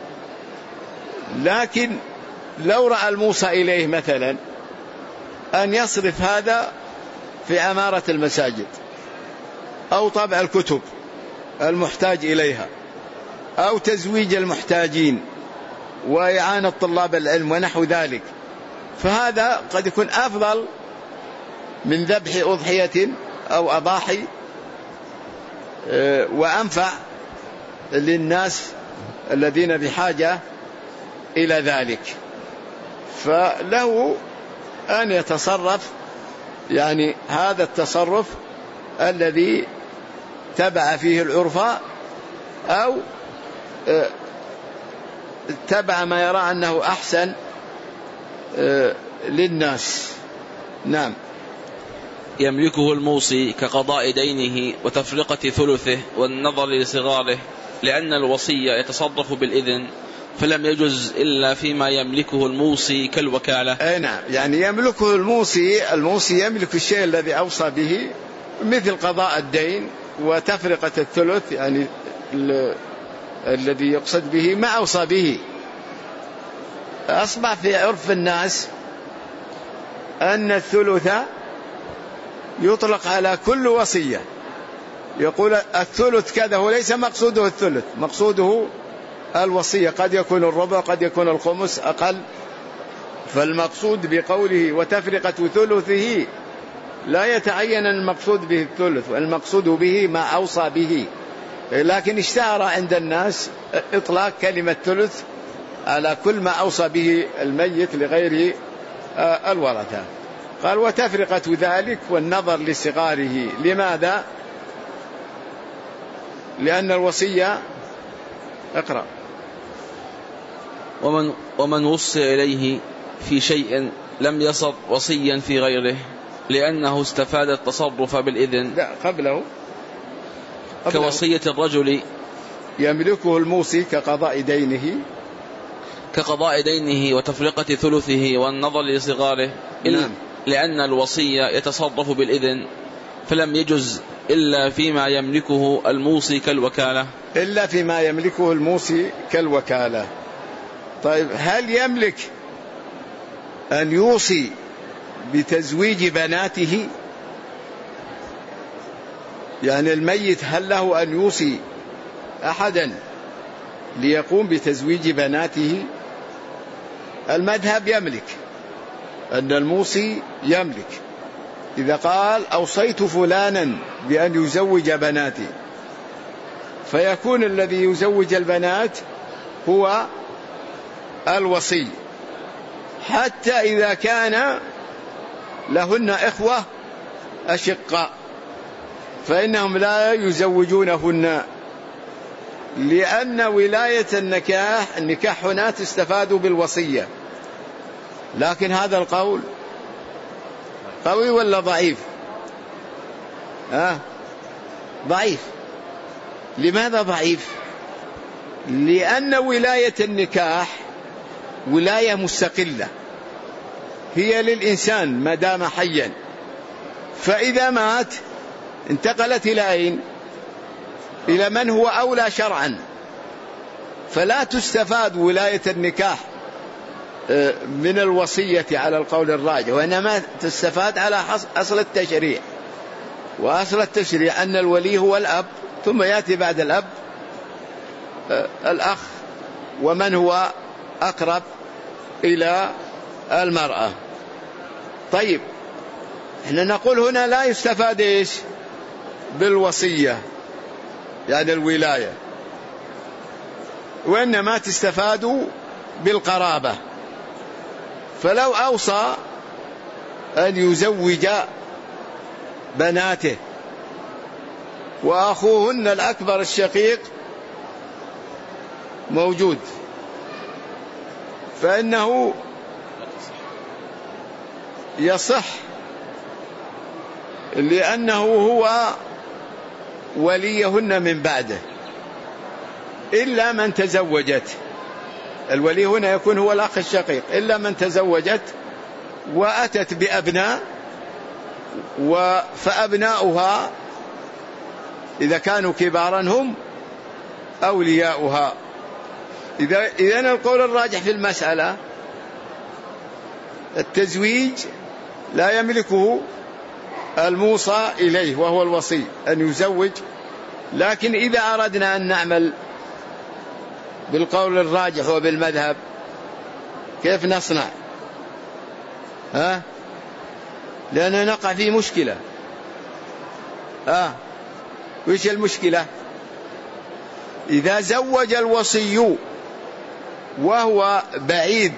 لكن لو رأى الموصى إليه مثلا أن يصرف هذا في عمارة المساجد أو طبع الكتب المحتاج إليها أو تزويج المحتاجين وإعانة طلاب العلم ونحو ذلك، فهذا قد يكون أفضل من ذبح أضحية أو أضاحي وأنفع للناس الذين بحاجة إلى ذلك. فله أن يتصرف يعني هذا التصرف الذي تبع فيه العرف أو تبع ما يرى أنه أحسن للناس. نعم. يملكه الموصي كقضاء دينه وتفرقة ثلثه والنظر لصغاره، لأن الوصي يتصرف بالإذن فلم يجز إلا فيما يملكه الموصي كالوكالة. أي نعم، يعني يملكه الموصي، الموصي يملك الشيء الذي أوصى به مثل قضاء الدين وتفرقة الثلث، يعني الذي يقصد به ما أوصى به. أصبح في عرف الناس أن الثلث يطلق على كل وصية، يقول الثلث كذا، وليس مقصوده الثلث، مقصوده الوصية، قد يكون الربع قد يكون الخمس أقل. فالمقصود بقوله وتفرقة ثلثه لا يتعين المقصود به الثلث، والمقصود به ما أوصى به، لكن اشتهر عند الناس إطلاق كلمة ثلث على كل ما أوصى به الميت لغير الورثة. قال وتفرقة ذلك والنظر لصغاره. لماذا؟ لأن الوصية اقرأ ومن, ومن وصي إليه في شيء لم يصر وصيا في غيره لأنه استفاد التصرف بالإذن. لا قبله, قبله كوصية الرجل يملكه الموصي كقضاء دينه كقضاء دينه وتفرقة ثلثه والنظر لصغاره. نعم. لأن الوصي يتصرف بالإذن فلم يجز إلا فيما يملكه الموصي كالوكالة. إلا فيما يملكه الموصي كالوكالة. طيب هل يملك أن يوصي بتزويج بناته؟ يعني الميت هل له أن يوصي أحدا ليقوم بتزويج بناته؟ المذهب يملك، أن الموصي يملك إذا قال أوصيت فلانا بأن يزوج بناتي، فيكون الذي يزوج البنات هو الوصي، حتى إذا كان لهن إخوة أشقاء فإنهم لا يزوجونهن، لأن ولاية النكاح النكاح هنا تستفاد بالوصية. لكن هذا القول قوي ولا ضعيف؟ آه ضعيف. لماذا ضعيف؟ لأن ولاية النكاح ولاية مستقلة، هي للإنسان ما دام حيا، فإذا مات انتقلت إلى أين؟ إلى من هو أولى شرعا، فلا تستفاد ولاية النكاح من الوصية على القول الراجح، وإنما تستفاد على أصل التشريع. وأصل التشريع أن الولي هو الأب، ثم يأتي بعد الأب الأخ ومن هو أقرب إلى المرأة. طيب احنا نقول هنا لا يستفاد إيش بالوصية يعني الولاية، وإنما تستفاد بالقرابة. فلو أوصى أن يزوج بناته وأخوهن الأكبر الشقيق موجود، فإنه يصح، لأنه هو وليهن من بعده، إلا من تزوجت. الولي هنا يكون هو الأخ الشقيق، إلا من تزوجت وأتت بأبناء، فأبناؤها إذا كانوا كبارا هم أولياؤها. إذن القول الراجح في المسألة التزويج لا يملكه الموصى إليه وهو الوصي أن يزوج، لكن إذا أردنا أن نعمل بالقول الراجح وبالمذهب كيف نصنع؟ ها؟ لأننا نقع في مشكلة. آه. وش المشكلة؟ إذا زوج الوصي وهو بعيد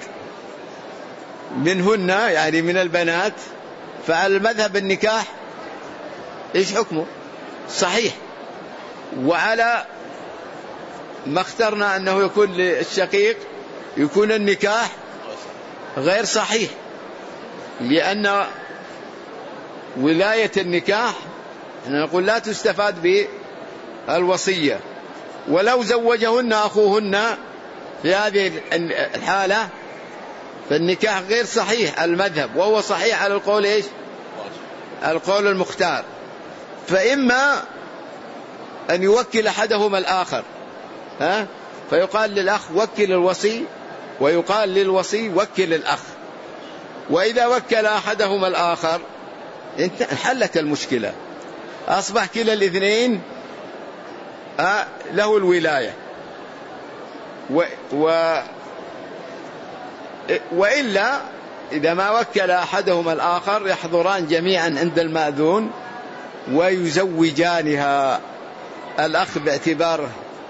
منهن يعني من البنات، فعلى المذهب النكاح إيش حكمه؟ صحيح. وعلى ما اخترنا أنه يكون للشقيق يكون النكاح غير صحيح، لأن ولاية النكاح نقول لا تستفاد بالوصية. ولو زوجهن أخوهن في هذه الحالة فالنكاح غير صحيح المذهب، وهو صحيح على القول إيش؟ القول المختار. فإما أن يوكل أحدهما الآخر، ها؟ فيقال للأخ وكل الوصي، ويقال للوصي وكل الأخ. وإذا وكل أحدهما الآخر انحلت المشكلة، أصبح كلا الاثنين له الولاية. و و وإلا إذا ما وكل أحدهما الآخر يحضران جميعا عند المأذون ويزوجانها، الأخ باعتباره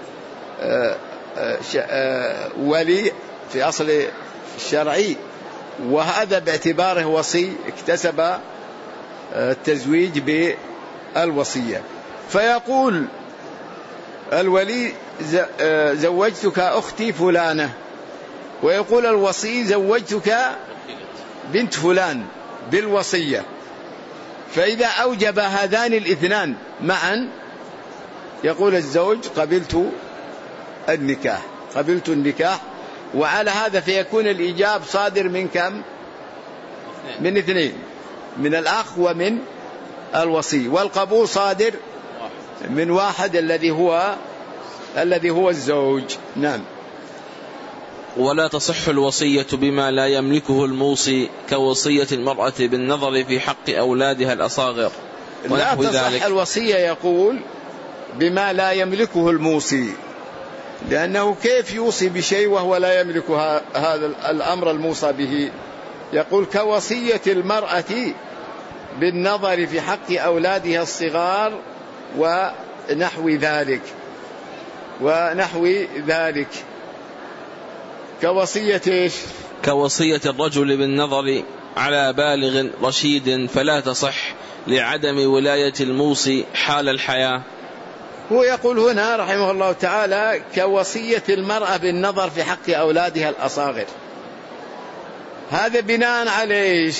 ولي في أصل الشرعي، وهذا باعتباره وصي اكتسب التزويج بالوصية. فيقول الولي زوجتك أختي فلانة، ويقول الوصي زوجتك بنت فلان بالوصية. فإذا أوجب هذان الاثنان معا يقول الزوج قبلت النكاح، قبلت النكاح. وعلى هذا فيكون الإيجاب صادر من كم؟ من اثنين، من الأخ ومن الوصي، والقبول صادر من واحد الذي هو الذي هو الزوج. نعم. ولا تصح الوصية بما لا يملكه الموصي كوصية المرأة بالنظر في حق أولادها الأصاغر لا تصح ذلك. الوصية يقول بما لا يملكه الموصي، لأنه كيف يوصي بشيء وهو لا يملك هذا الأمر الموصى به؟ يقول كوصية المرأة بالنظر في حق أولادها الصغار ونحو ذلك ونحو ذلك كوصية إيش؟ كوصية الرجل بالنظر على بالغ رشيد فلا تصح لعدم ولاية الموصي حال الحياة. هو يقول هنا رحمه الله تعالى كوصية المرأة بالنظر في حق أولادها الأصاغر. هذا بناء على إيش؟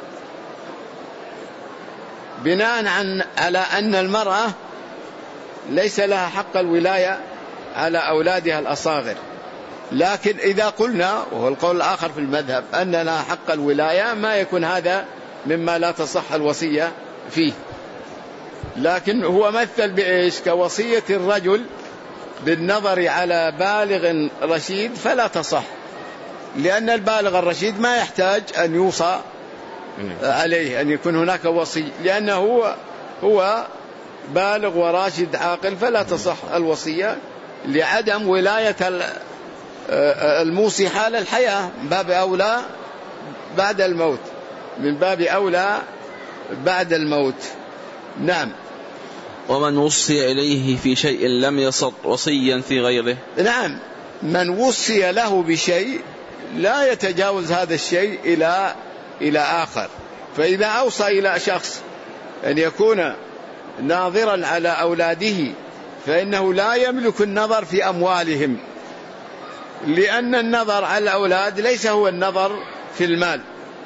بناء عن على أن المرأة ليس لها حق الولاية على أولادها الأصاغر. لكن إذا قلنا، وهو القول الآخر في المذهب، أن لها حق الولاية، ما يكون هذا مما لا تصح الوصية فيه. لكن هو مثل بإيش؟ كوصية الرجل بالنظر على بالغ رشيد فلا تصح، لأن البالغ الرشيد ما يحتاج أن يوصى عليه أن يكون هناك وصي، لأنه هو, هو بالغ وراشد عاقل، فلا تصح الوصية لعدم ولاية الموصي حال الحياة، من باب أولى بعد الموت، من باب أولى بعد الموت. نعم. ومن وصي إليه في شيء لم يصد وصيا في غيره. نعم، من وصي له بشيء لا يتجاوز هذا الشيء إلى إلى آخر. فإذا أوصى إلى شخص أن يكون ناظرا على أولاده فإنه لا يملك النظر في أموالهم، لأن النظر على الأولاد ليس هو النظر في المال.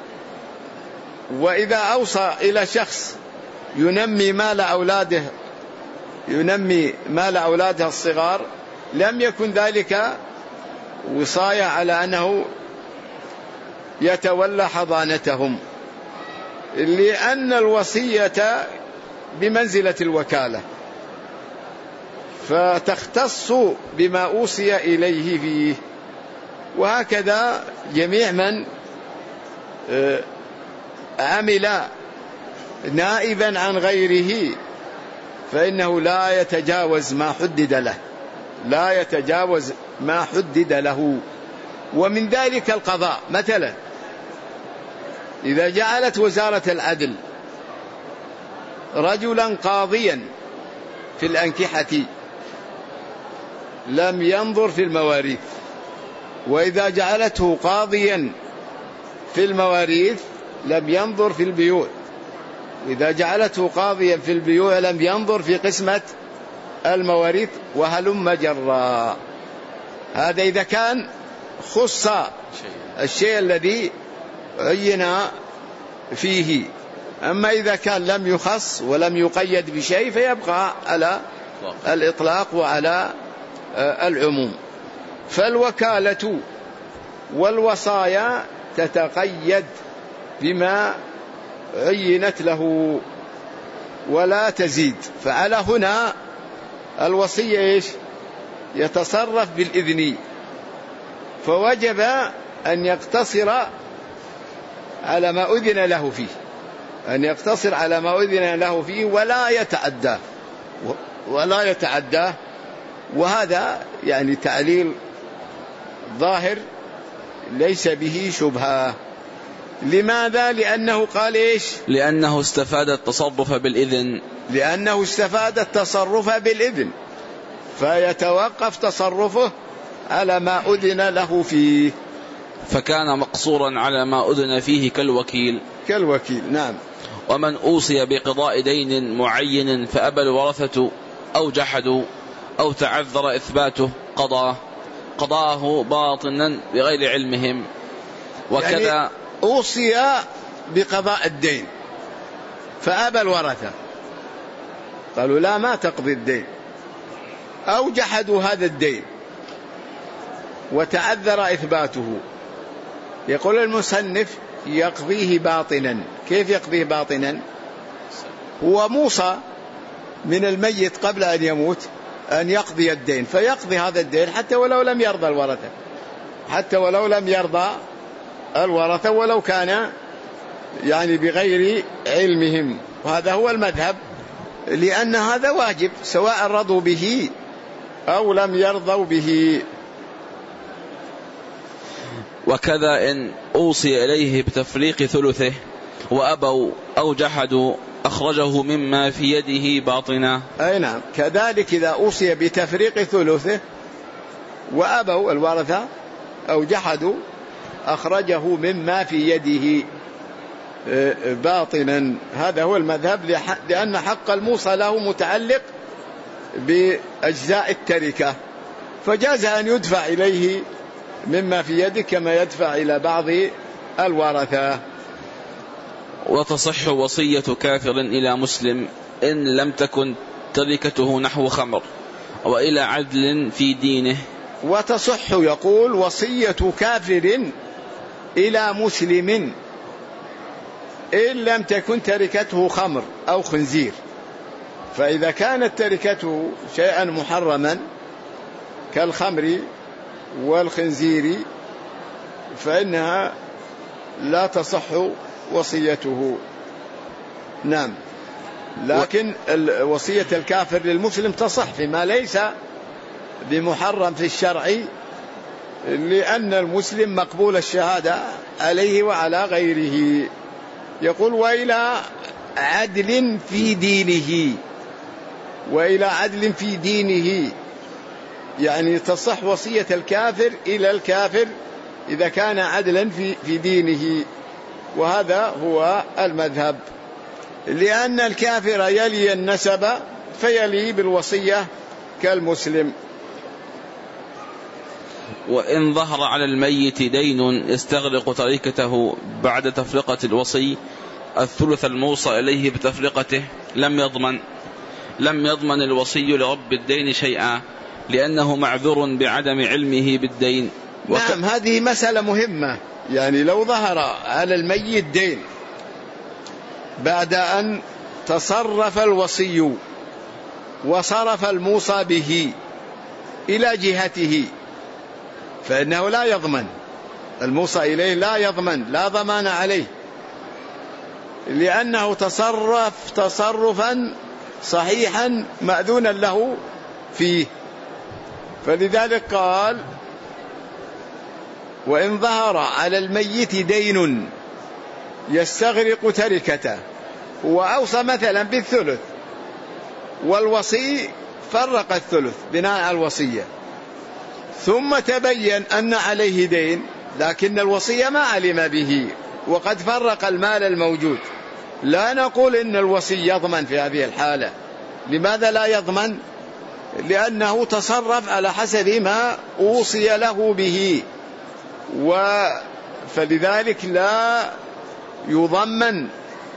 وإذا أوصى إلى شخص ينمي مال أولاده ينمي مال أولاده الصغار لم يكن ذلك وصاية على أنه يتولى حضانتهم، لأن الوصية بمنزلة الوكالة، فتختص بما أوصي إليه فيه. وهكذا جميع من عمل نائبا عن غيره فإنه لا يتجاوز ما حدد له، لا يتجاوز ما حدد له. ومن ذلك القضاء، مثلا إذا جعلت وزارة العدل رجلا قاضيا في الأنكحة لم ينظر في المواريث، وإذا جعلته قاضيا في المواريث لم ينظر في البيوع، وإذا جعلته قاضيا في البيوع لم ينظر في قسمة المواريث، وهلم جرا. هذا إذا كان خص الشيء الذي عين فيه. أما إذا كان لم يخص ولم يقيد بشيء فيبقى على الإطلاق وعلى العموم. فالوكالة والوصايا تتقيد بما عينت له ولا تزيد. فعلى هنا الوصية إيش؟ يتصرف بالإذن، فوجب أن يقتصر على ما أذن له فيه، أن يقتصر على ما أذن له فيه ولا يتعدى ولا يتعدى وهذا يعني تعليل ظاهر ليس به شبهة. لماذا؟ لأنه قال إيش؟ لأنه استفاد التصرف بالإذن لأنه استفاد التصرف بالإذن، فيتوقف تصرفه على ما أذن له فيه، فكان مقصورا على ما أذن فيه كالوكيل. كالوكيل نعم. ومن أوصي بقضاء دين معين فأبى الورثة أو جحدوا أو تعذر إثباته قضاه قضاه باطنا بغير علمهم. وكذا يعني أوصي بقضاء الدين فأبى الورثة، قالوا لا ما تقضي الدين، أو جحدوا هذا الدين وتعذر إثباته، يقول المصنف يقضيه باطنا. كيف يقضيه باطنا؟ هو موصى من الميت قبل أن يموت أن يقضي الدين، فيقضي هذا الدين حتى ولو لم يرضى الورثة، حتى ولو لم يرضى الورثة ولو كان يعني بغير علمهم. وهذا هو المذهب، لأن هذا واجب سواء رضوا به أو لم يرضوا به. وكذا إن أوصي إليه بتفريق ثلثه وأبوا أو جحدوا أخرجه مما في يده باطنا. أي نعم، كذلك إذا أوصي بتفريق ثلثه وأبوا الورثة أو جحدوا أخرجه مما في يده باطنا. هذا هو المذهب، لأن حق الموصى له متعلق بأجزاء التركة، فجاز أن يدفع إليه مما في يده كما يدفع إلى بعض الورثة. وتصح وصية كافر إلى مسلم إن لم تكن تركته نحو خمر وإلى عدل في دينه. وتصح يقول وصية كافر إلى مسلم إن لم تكن تركته خمر أو خنزير. فإذا كانت تركته شيئا محرما كالخمر والخنزير فإنها لا تصح وصيته. نعم، لكن وصية الكافر للمسلم تصح فيما ليس بمحرم في الشرع، لأن المسلم مقبول الشهادة عليه وعلى غيره. يقول وإلى عدل في دينه، وإلى عدل في دينه يعني تصح وصية الكافر إلى الكافر إذا كان عدلا في في دينه، وهذا هو المذهب، لأن الكافر يلي النسب فيلي بالوصية كالمسلم. وإن ظهر على الميت دين يستغرق تركته بعد تفرقة الوصي الثلث الموصى إليه بتفرقته لم يضمن لم يضمن الوصي لرب الدين شيئا، لأنه معذور بعدم علمه بالدين. وك... نعم، هذه مسألة مهمة. يعني لو ظهر على الميت دين بعد أن تصرف الوصي وصرف الموصى به إلى جهته فإنه لا يضمن، الموصى إليه لا يضمن، لا ضمان عليه، لأنه تصرف تصرفا صحيحا مأذونا له فيه. فلذلك قال وإن ظهر على الميت دين يستغرق تركته، وأوصى مثلا بالثلث والوصي فرق الثلث بناء على الوصية، ثم تبين أن عليه دين لكن الوصية ما علم به وقد فرق المال الموجود، لا نقول إن الوصي يضمن في هذه الحالة. لماذا لا يضمن؟ لأنه تصرف على حسب ما أوصي له به، فلذلك لا يضمن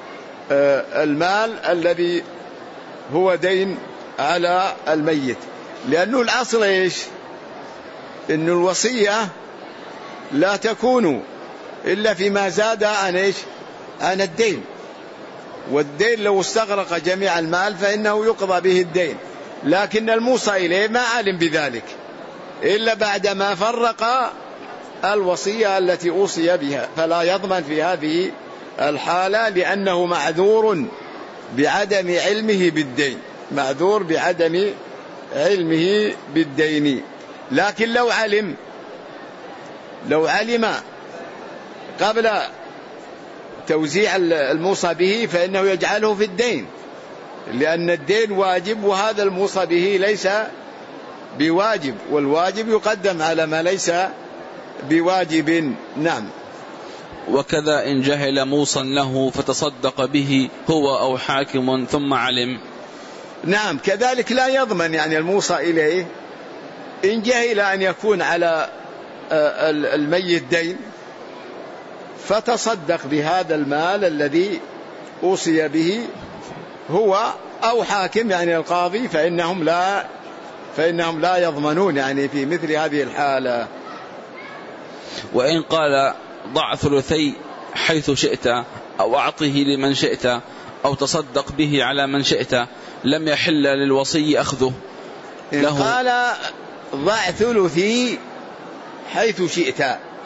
المال الذي هو دين على الميت، لأنه الأصل إيش؟ إن الوصية لا تكون إلا فيما زاد عن إيش؟ عن الدين، والدين لو استغرق جميع المال فإنه يقضى به الدين، لكن الموصى إليه ما علم بذلك إلا بعدما فرق الوصية التي أوصي بها، فلا يضمن في هذه الحالة لأنه معذور بعدم علمه بالدين، معذور بعدم علمه بالدين. لكن لو علم لو علم قبل توزيع الموصى به فإنه يجعله في الدين، لأن الدين واجب وهذا الموصى به ليس بواجب، والواجب يقدم على ما ليس بواجب. نعم. وكذا إن جهل موصى له فتصدق به هو أو حاكم ثم علم. نعم، كذلك لا يضمن يعني الموصى إليه إن جهل أن يكون على الميت دين فتصدق بهذا المال الذي أوصي به هو أو حاكم يعني القاضي، فإنهم لا فإنهم لا يضمنون يعني في مثل هذه الحالة. وإن قال ضع ثلثي حيث شئت أو أعطه لمن شئت أو تصدق به على من شئت لم يحل للوصي أخذه له. إن قال ضع ثلثي حيث شئت،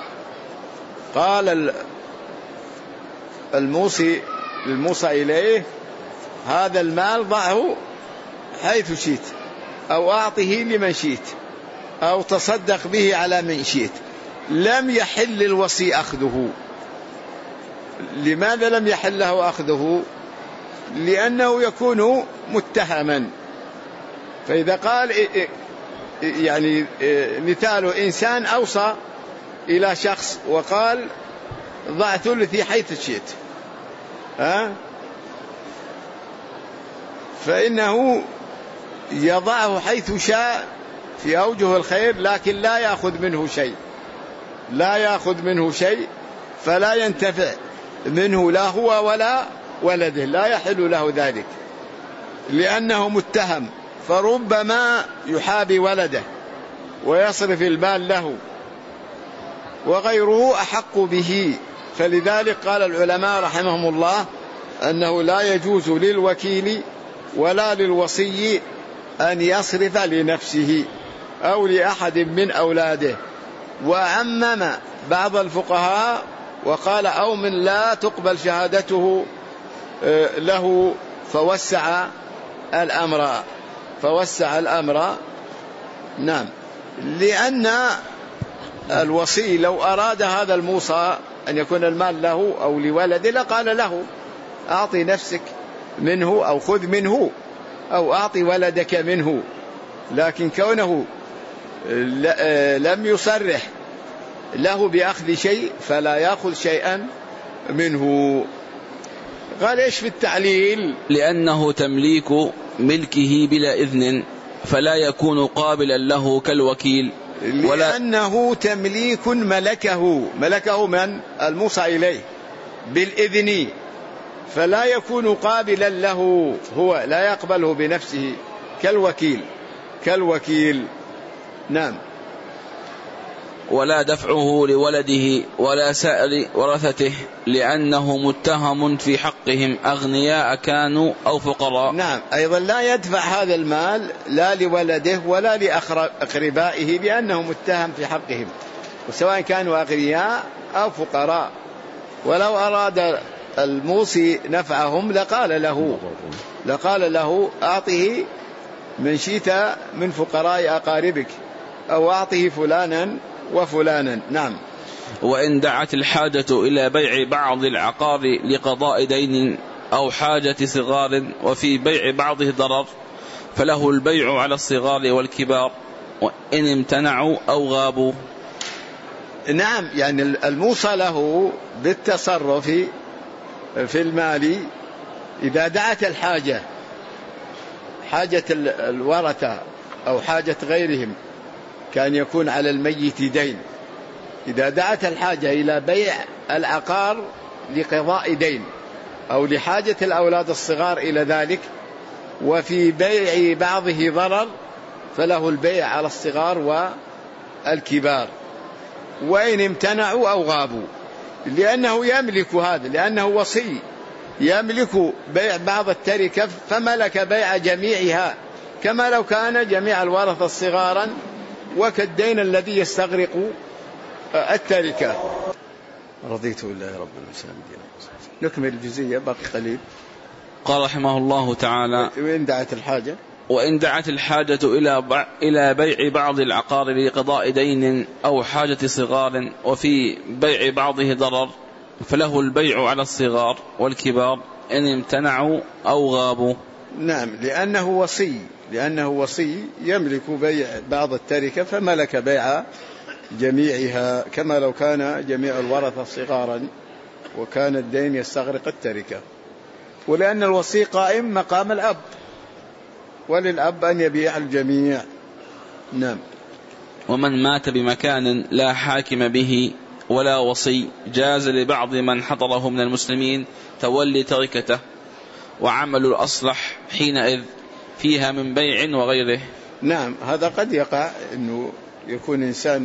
قال الموصي الموصى إليه هذا المال ضعه حيث شئت أو أعطه لمن شئت أو تصدق به على من شئت، لم يحل الوصي أخذه. لماذا لم يحل له أخذه؟ لأنه يكون متهما. فإذا قال يعني مثاله إنسان أوصى إلى شخص وقال ضع ثلثي حيث شئت، ها؟ فإنه يضعه حيث شاء في أوجه الخير، لكن لا يأخذ منه شيء لا يأخذ منه شيء فلا ينتفع منه لا هو ولا ولده، لا يحل له ذلك لأنه متهم، فربما يحابي ولده ويصرف المال له وغيره أحق به. فلذلك قال العلماء رحمهم الله أنه لا يجوز للوكيل ولا للوصي أن يصرف لنفسه أو لأحد من أولاده. وعمم بعض الفقهاء وقال أو من لا تقبل شهادته له فوسع الأمر فوسع الأمر نعم، لأن الوصي لو أراد هذا الموصى أن يكون المال له أو لولده لقال له أعطي نفسك منه أو خذ منه أو أعطي ولدك منه، لكن كونه لم يصرح له بأخذ شيء فلا يأخذ شيئا منه. قال إيش في التعليل؟ لأنه تمليك ملكه بلا إذن فلا يكون قابلا له كالوكيل، لأنه تمليك ملكه ملكه من الموصى إليه بالإذن فلا يكون قابلا له، هو لا يقبله بنفسه كالوكيل كالوكيل نعم. ولا دفعه لولده ولا سائر ورثته لأنه متهم في حقهم أغنياء كانوا أو فقراء. نعم، أيضا لا يدفع هذا المال لا لولده ولا لأقربائه لأنه متهم في حقهم، وسواء كانوا أغنياء أو فقراء. ولو أراد الموصي نفعهم لقال له لقال له أعطه من شئت من فقراء أقاربك أو أعطه فلانا وفلانا. نعم. وإن دعت الحاجة إلى بيع بعض العقار لقضاء دين أو حاجة صغار وفي بيع بعضه ضرر فله البيع على الصغار والكبار وإن امتنعوا أو غابوا. نعم، يعني الموصى له بالتصرف في المال إذا دعت الحاجة حاجة الورثة أو حاجة غيرهم، كان يكون على الميت دين، إذا دعت الحاجة إلى بيع العقار لقضاء دين أو لحاجة الأولاد الصغار إلى ذلك، وفي بيع بعضه ضرر فله البيع على الصغار والكبار، وإن امتنعوا أو غابوا، لأنه يملك هذا، لأنه وصي يملك بيع بعض التركة فملك بيع جميعها، كما لو كان جميع الورثة صغارا، وكالدين الذي يستغرق التركة. رضيت بالله رب العالمين. نكمل الجزئية، باقي قليل. قال رحمه الله تعالى: وإن دعت الحاجة وإن دعت الحاجة إلى إلى بيع بعض العقار لقضاء دين أو حاجة صغار، وفي بيع بعضه ضرر، فله البيع على الصغار والكبار إن امتنعوا أو غابوا. نعم، لأنه وصي لأنه وصي يملك بيع بعض التركة فملك بيع جميعها، كما لو كان جميع الورثة صغارا وكان الدين يستغرق التركة. ولأن الوصي قائم مقام الأب، وللأب أن يبيع الجميع. نعم. ومن مات بمكان لا حاكم به ولا وصي جاز لبعض من حضره من المسلمين تولي تركته وعمل الأصلح حينئذ فيها من بيع وغيره. نعم، هذا قد يقع أنه يكون إنسان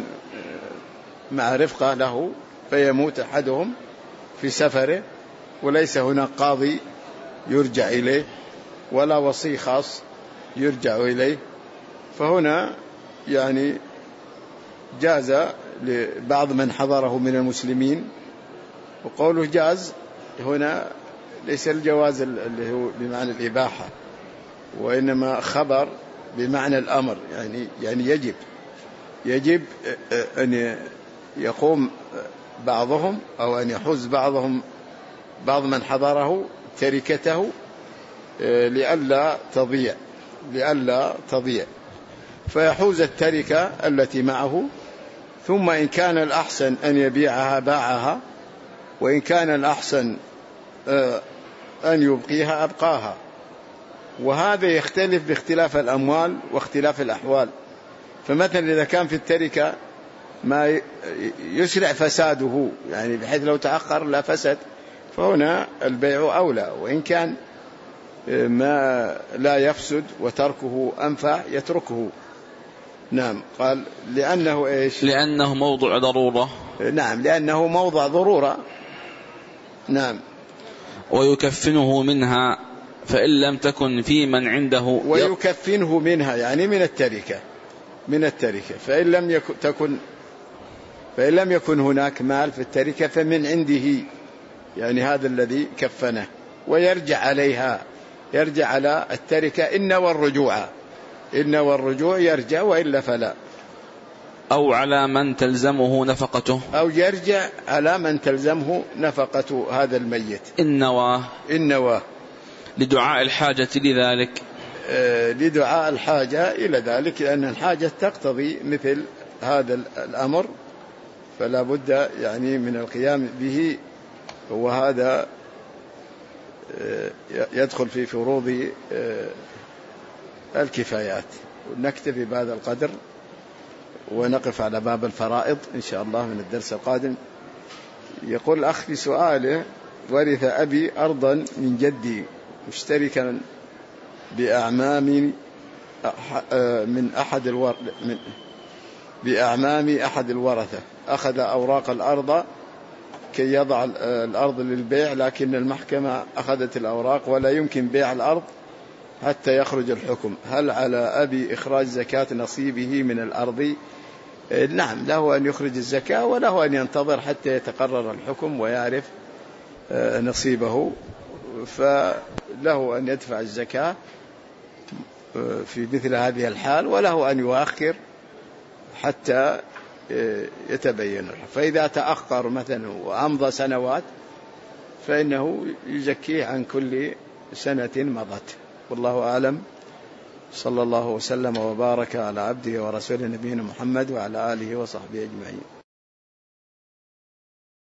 مع رفقة له فيموت أحدهم في سفره وليس هناك قاضي يرجع إليه ولا وصي خاص يرجع إليه، فهنا يعني جاز لبعض من حضره من المسلمين. وقوله جاز هنا ليس الجواز اللي هو بمعنى الإباحة، وإنما خبر بمعنى الأمر، يعني يعني يجب يجب أن يقوم بعضهم أو أن يحوز بعضهم بعض من حضره تركته لئلا تضيع لئلا تضيع فيحوز التركة التي معه، ثم إن كان الأحسن أن يبيعها باعها، وإن كان الأحسن أن يبقيها أبقاها. وهذا يختلف باختلاف الأموال واختلاف الأحوال. فمثلا إذا كان في التركة ما يسرع فساده، يعني بحيث لو تأخر لا فسد، فهنا البيع أولى. وإن كان ما لا يفسد وتركه أنفع يتركه. نعم. قال لأنه إيش؟ لأنه موضع ضرورة. نعم، لأنه موضع ضرورة. نعم. ويكفنه منها فإن لم تكن في من عنده. ويكفنه منها يعني من التركة من التركة فإن لم يكن تكن فإن لم يكن هناك مال في التركة فمن عنده، يعني هذا الذي كفنه، ويرجع عليها يرجع على التركة إن والرجوع إن والرجوع يرجع، وإلا فلا. أو على من تلزمه نفقته أو يرجع على من تلزمه نفقة هذا الميت إن نواه إن نواه لدعاء الحاجة لذلك. آه لدعاء الحاجة إلى ذلك، لأن الحاجة تقتضي مثل هذا الأمر، فلا بد يعني من القيام به، وهذا آه يدخل في فروض آه الكفايات. نكتفي بهذا القدر ونقف على باب الفرائض إن شاء الله من الدرس القادم. يقول الأخ في سؤاله: ورث أبي أرضا من جدي مشتركا بأعمام من أحد الور... من بأعمام أحد الورثة، أخذ أوراق الأرض كي يضع الأرض للبيع، لكن المحكمة أخذت الأوراق ولا يمكن بيع الأرض حتى يخرج الحكم. هل على أبي إخراج زكاة نصيبه من الأرض؟ نعم، له أن يخرج الزكاة، وله أن ينتظر حتى يتقرر الحكم ويعرف نصيبه، فله أن يدفع الزكاة في مثل هذه الحال، وله أن يؤخر حتى يتبين. فإذا تأخر مثلا وأمضى سنوات فإنه يزكيه عن كل سنة مضت. والله أعلم. صلى الله وسلم وبارك على عبده ورسوله نبينا محمد وعلى آله وصحبه أجمعين.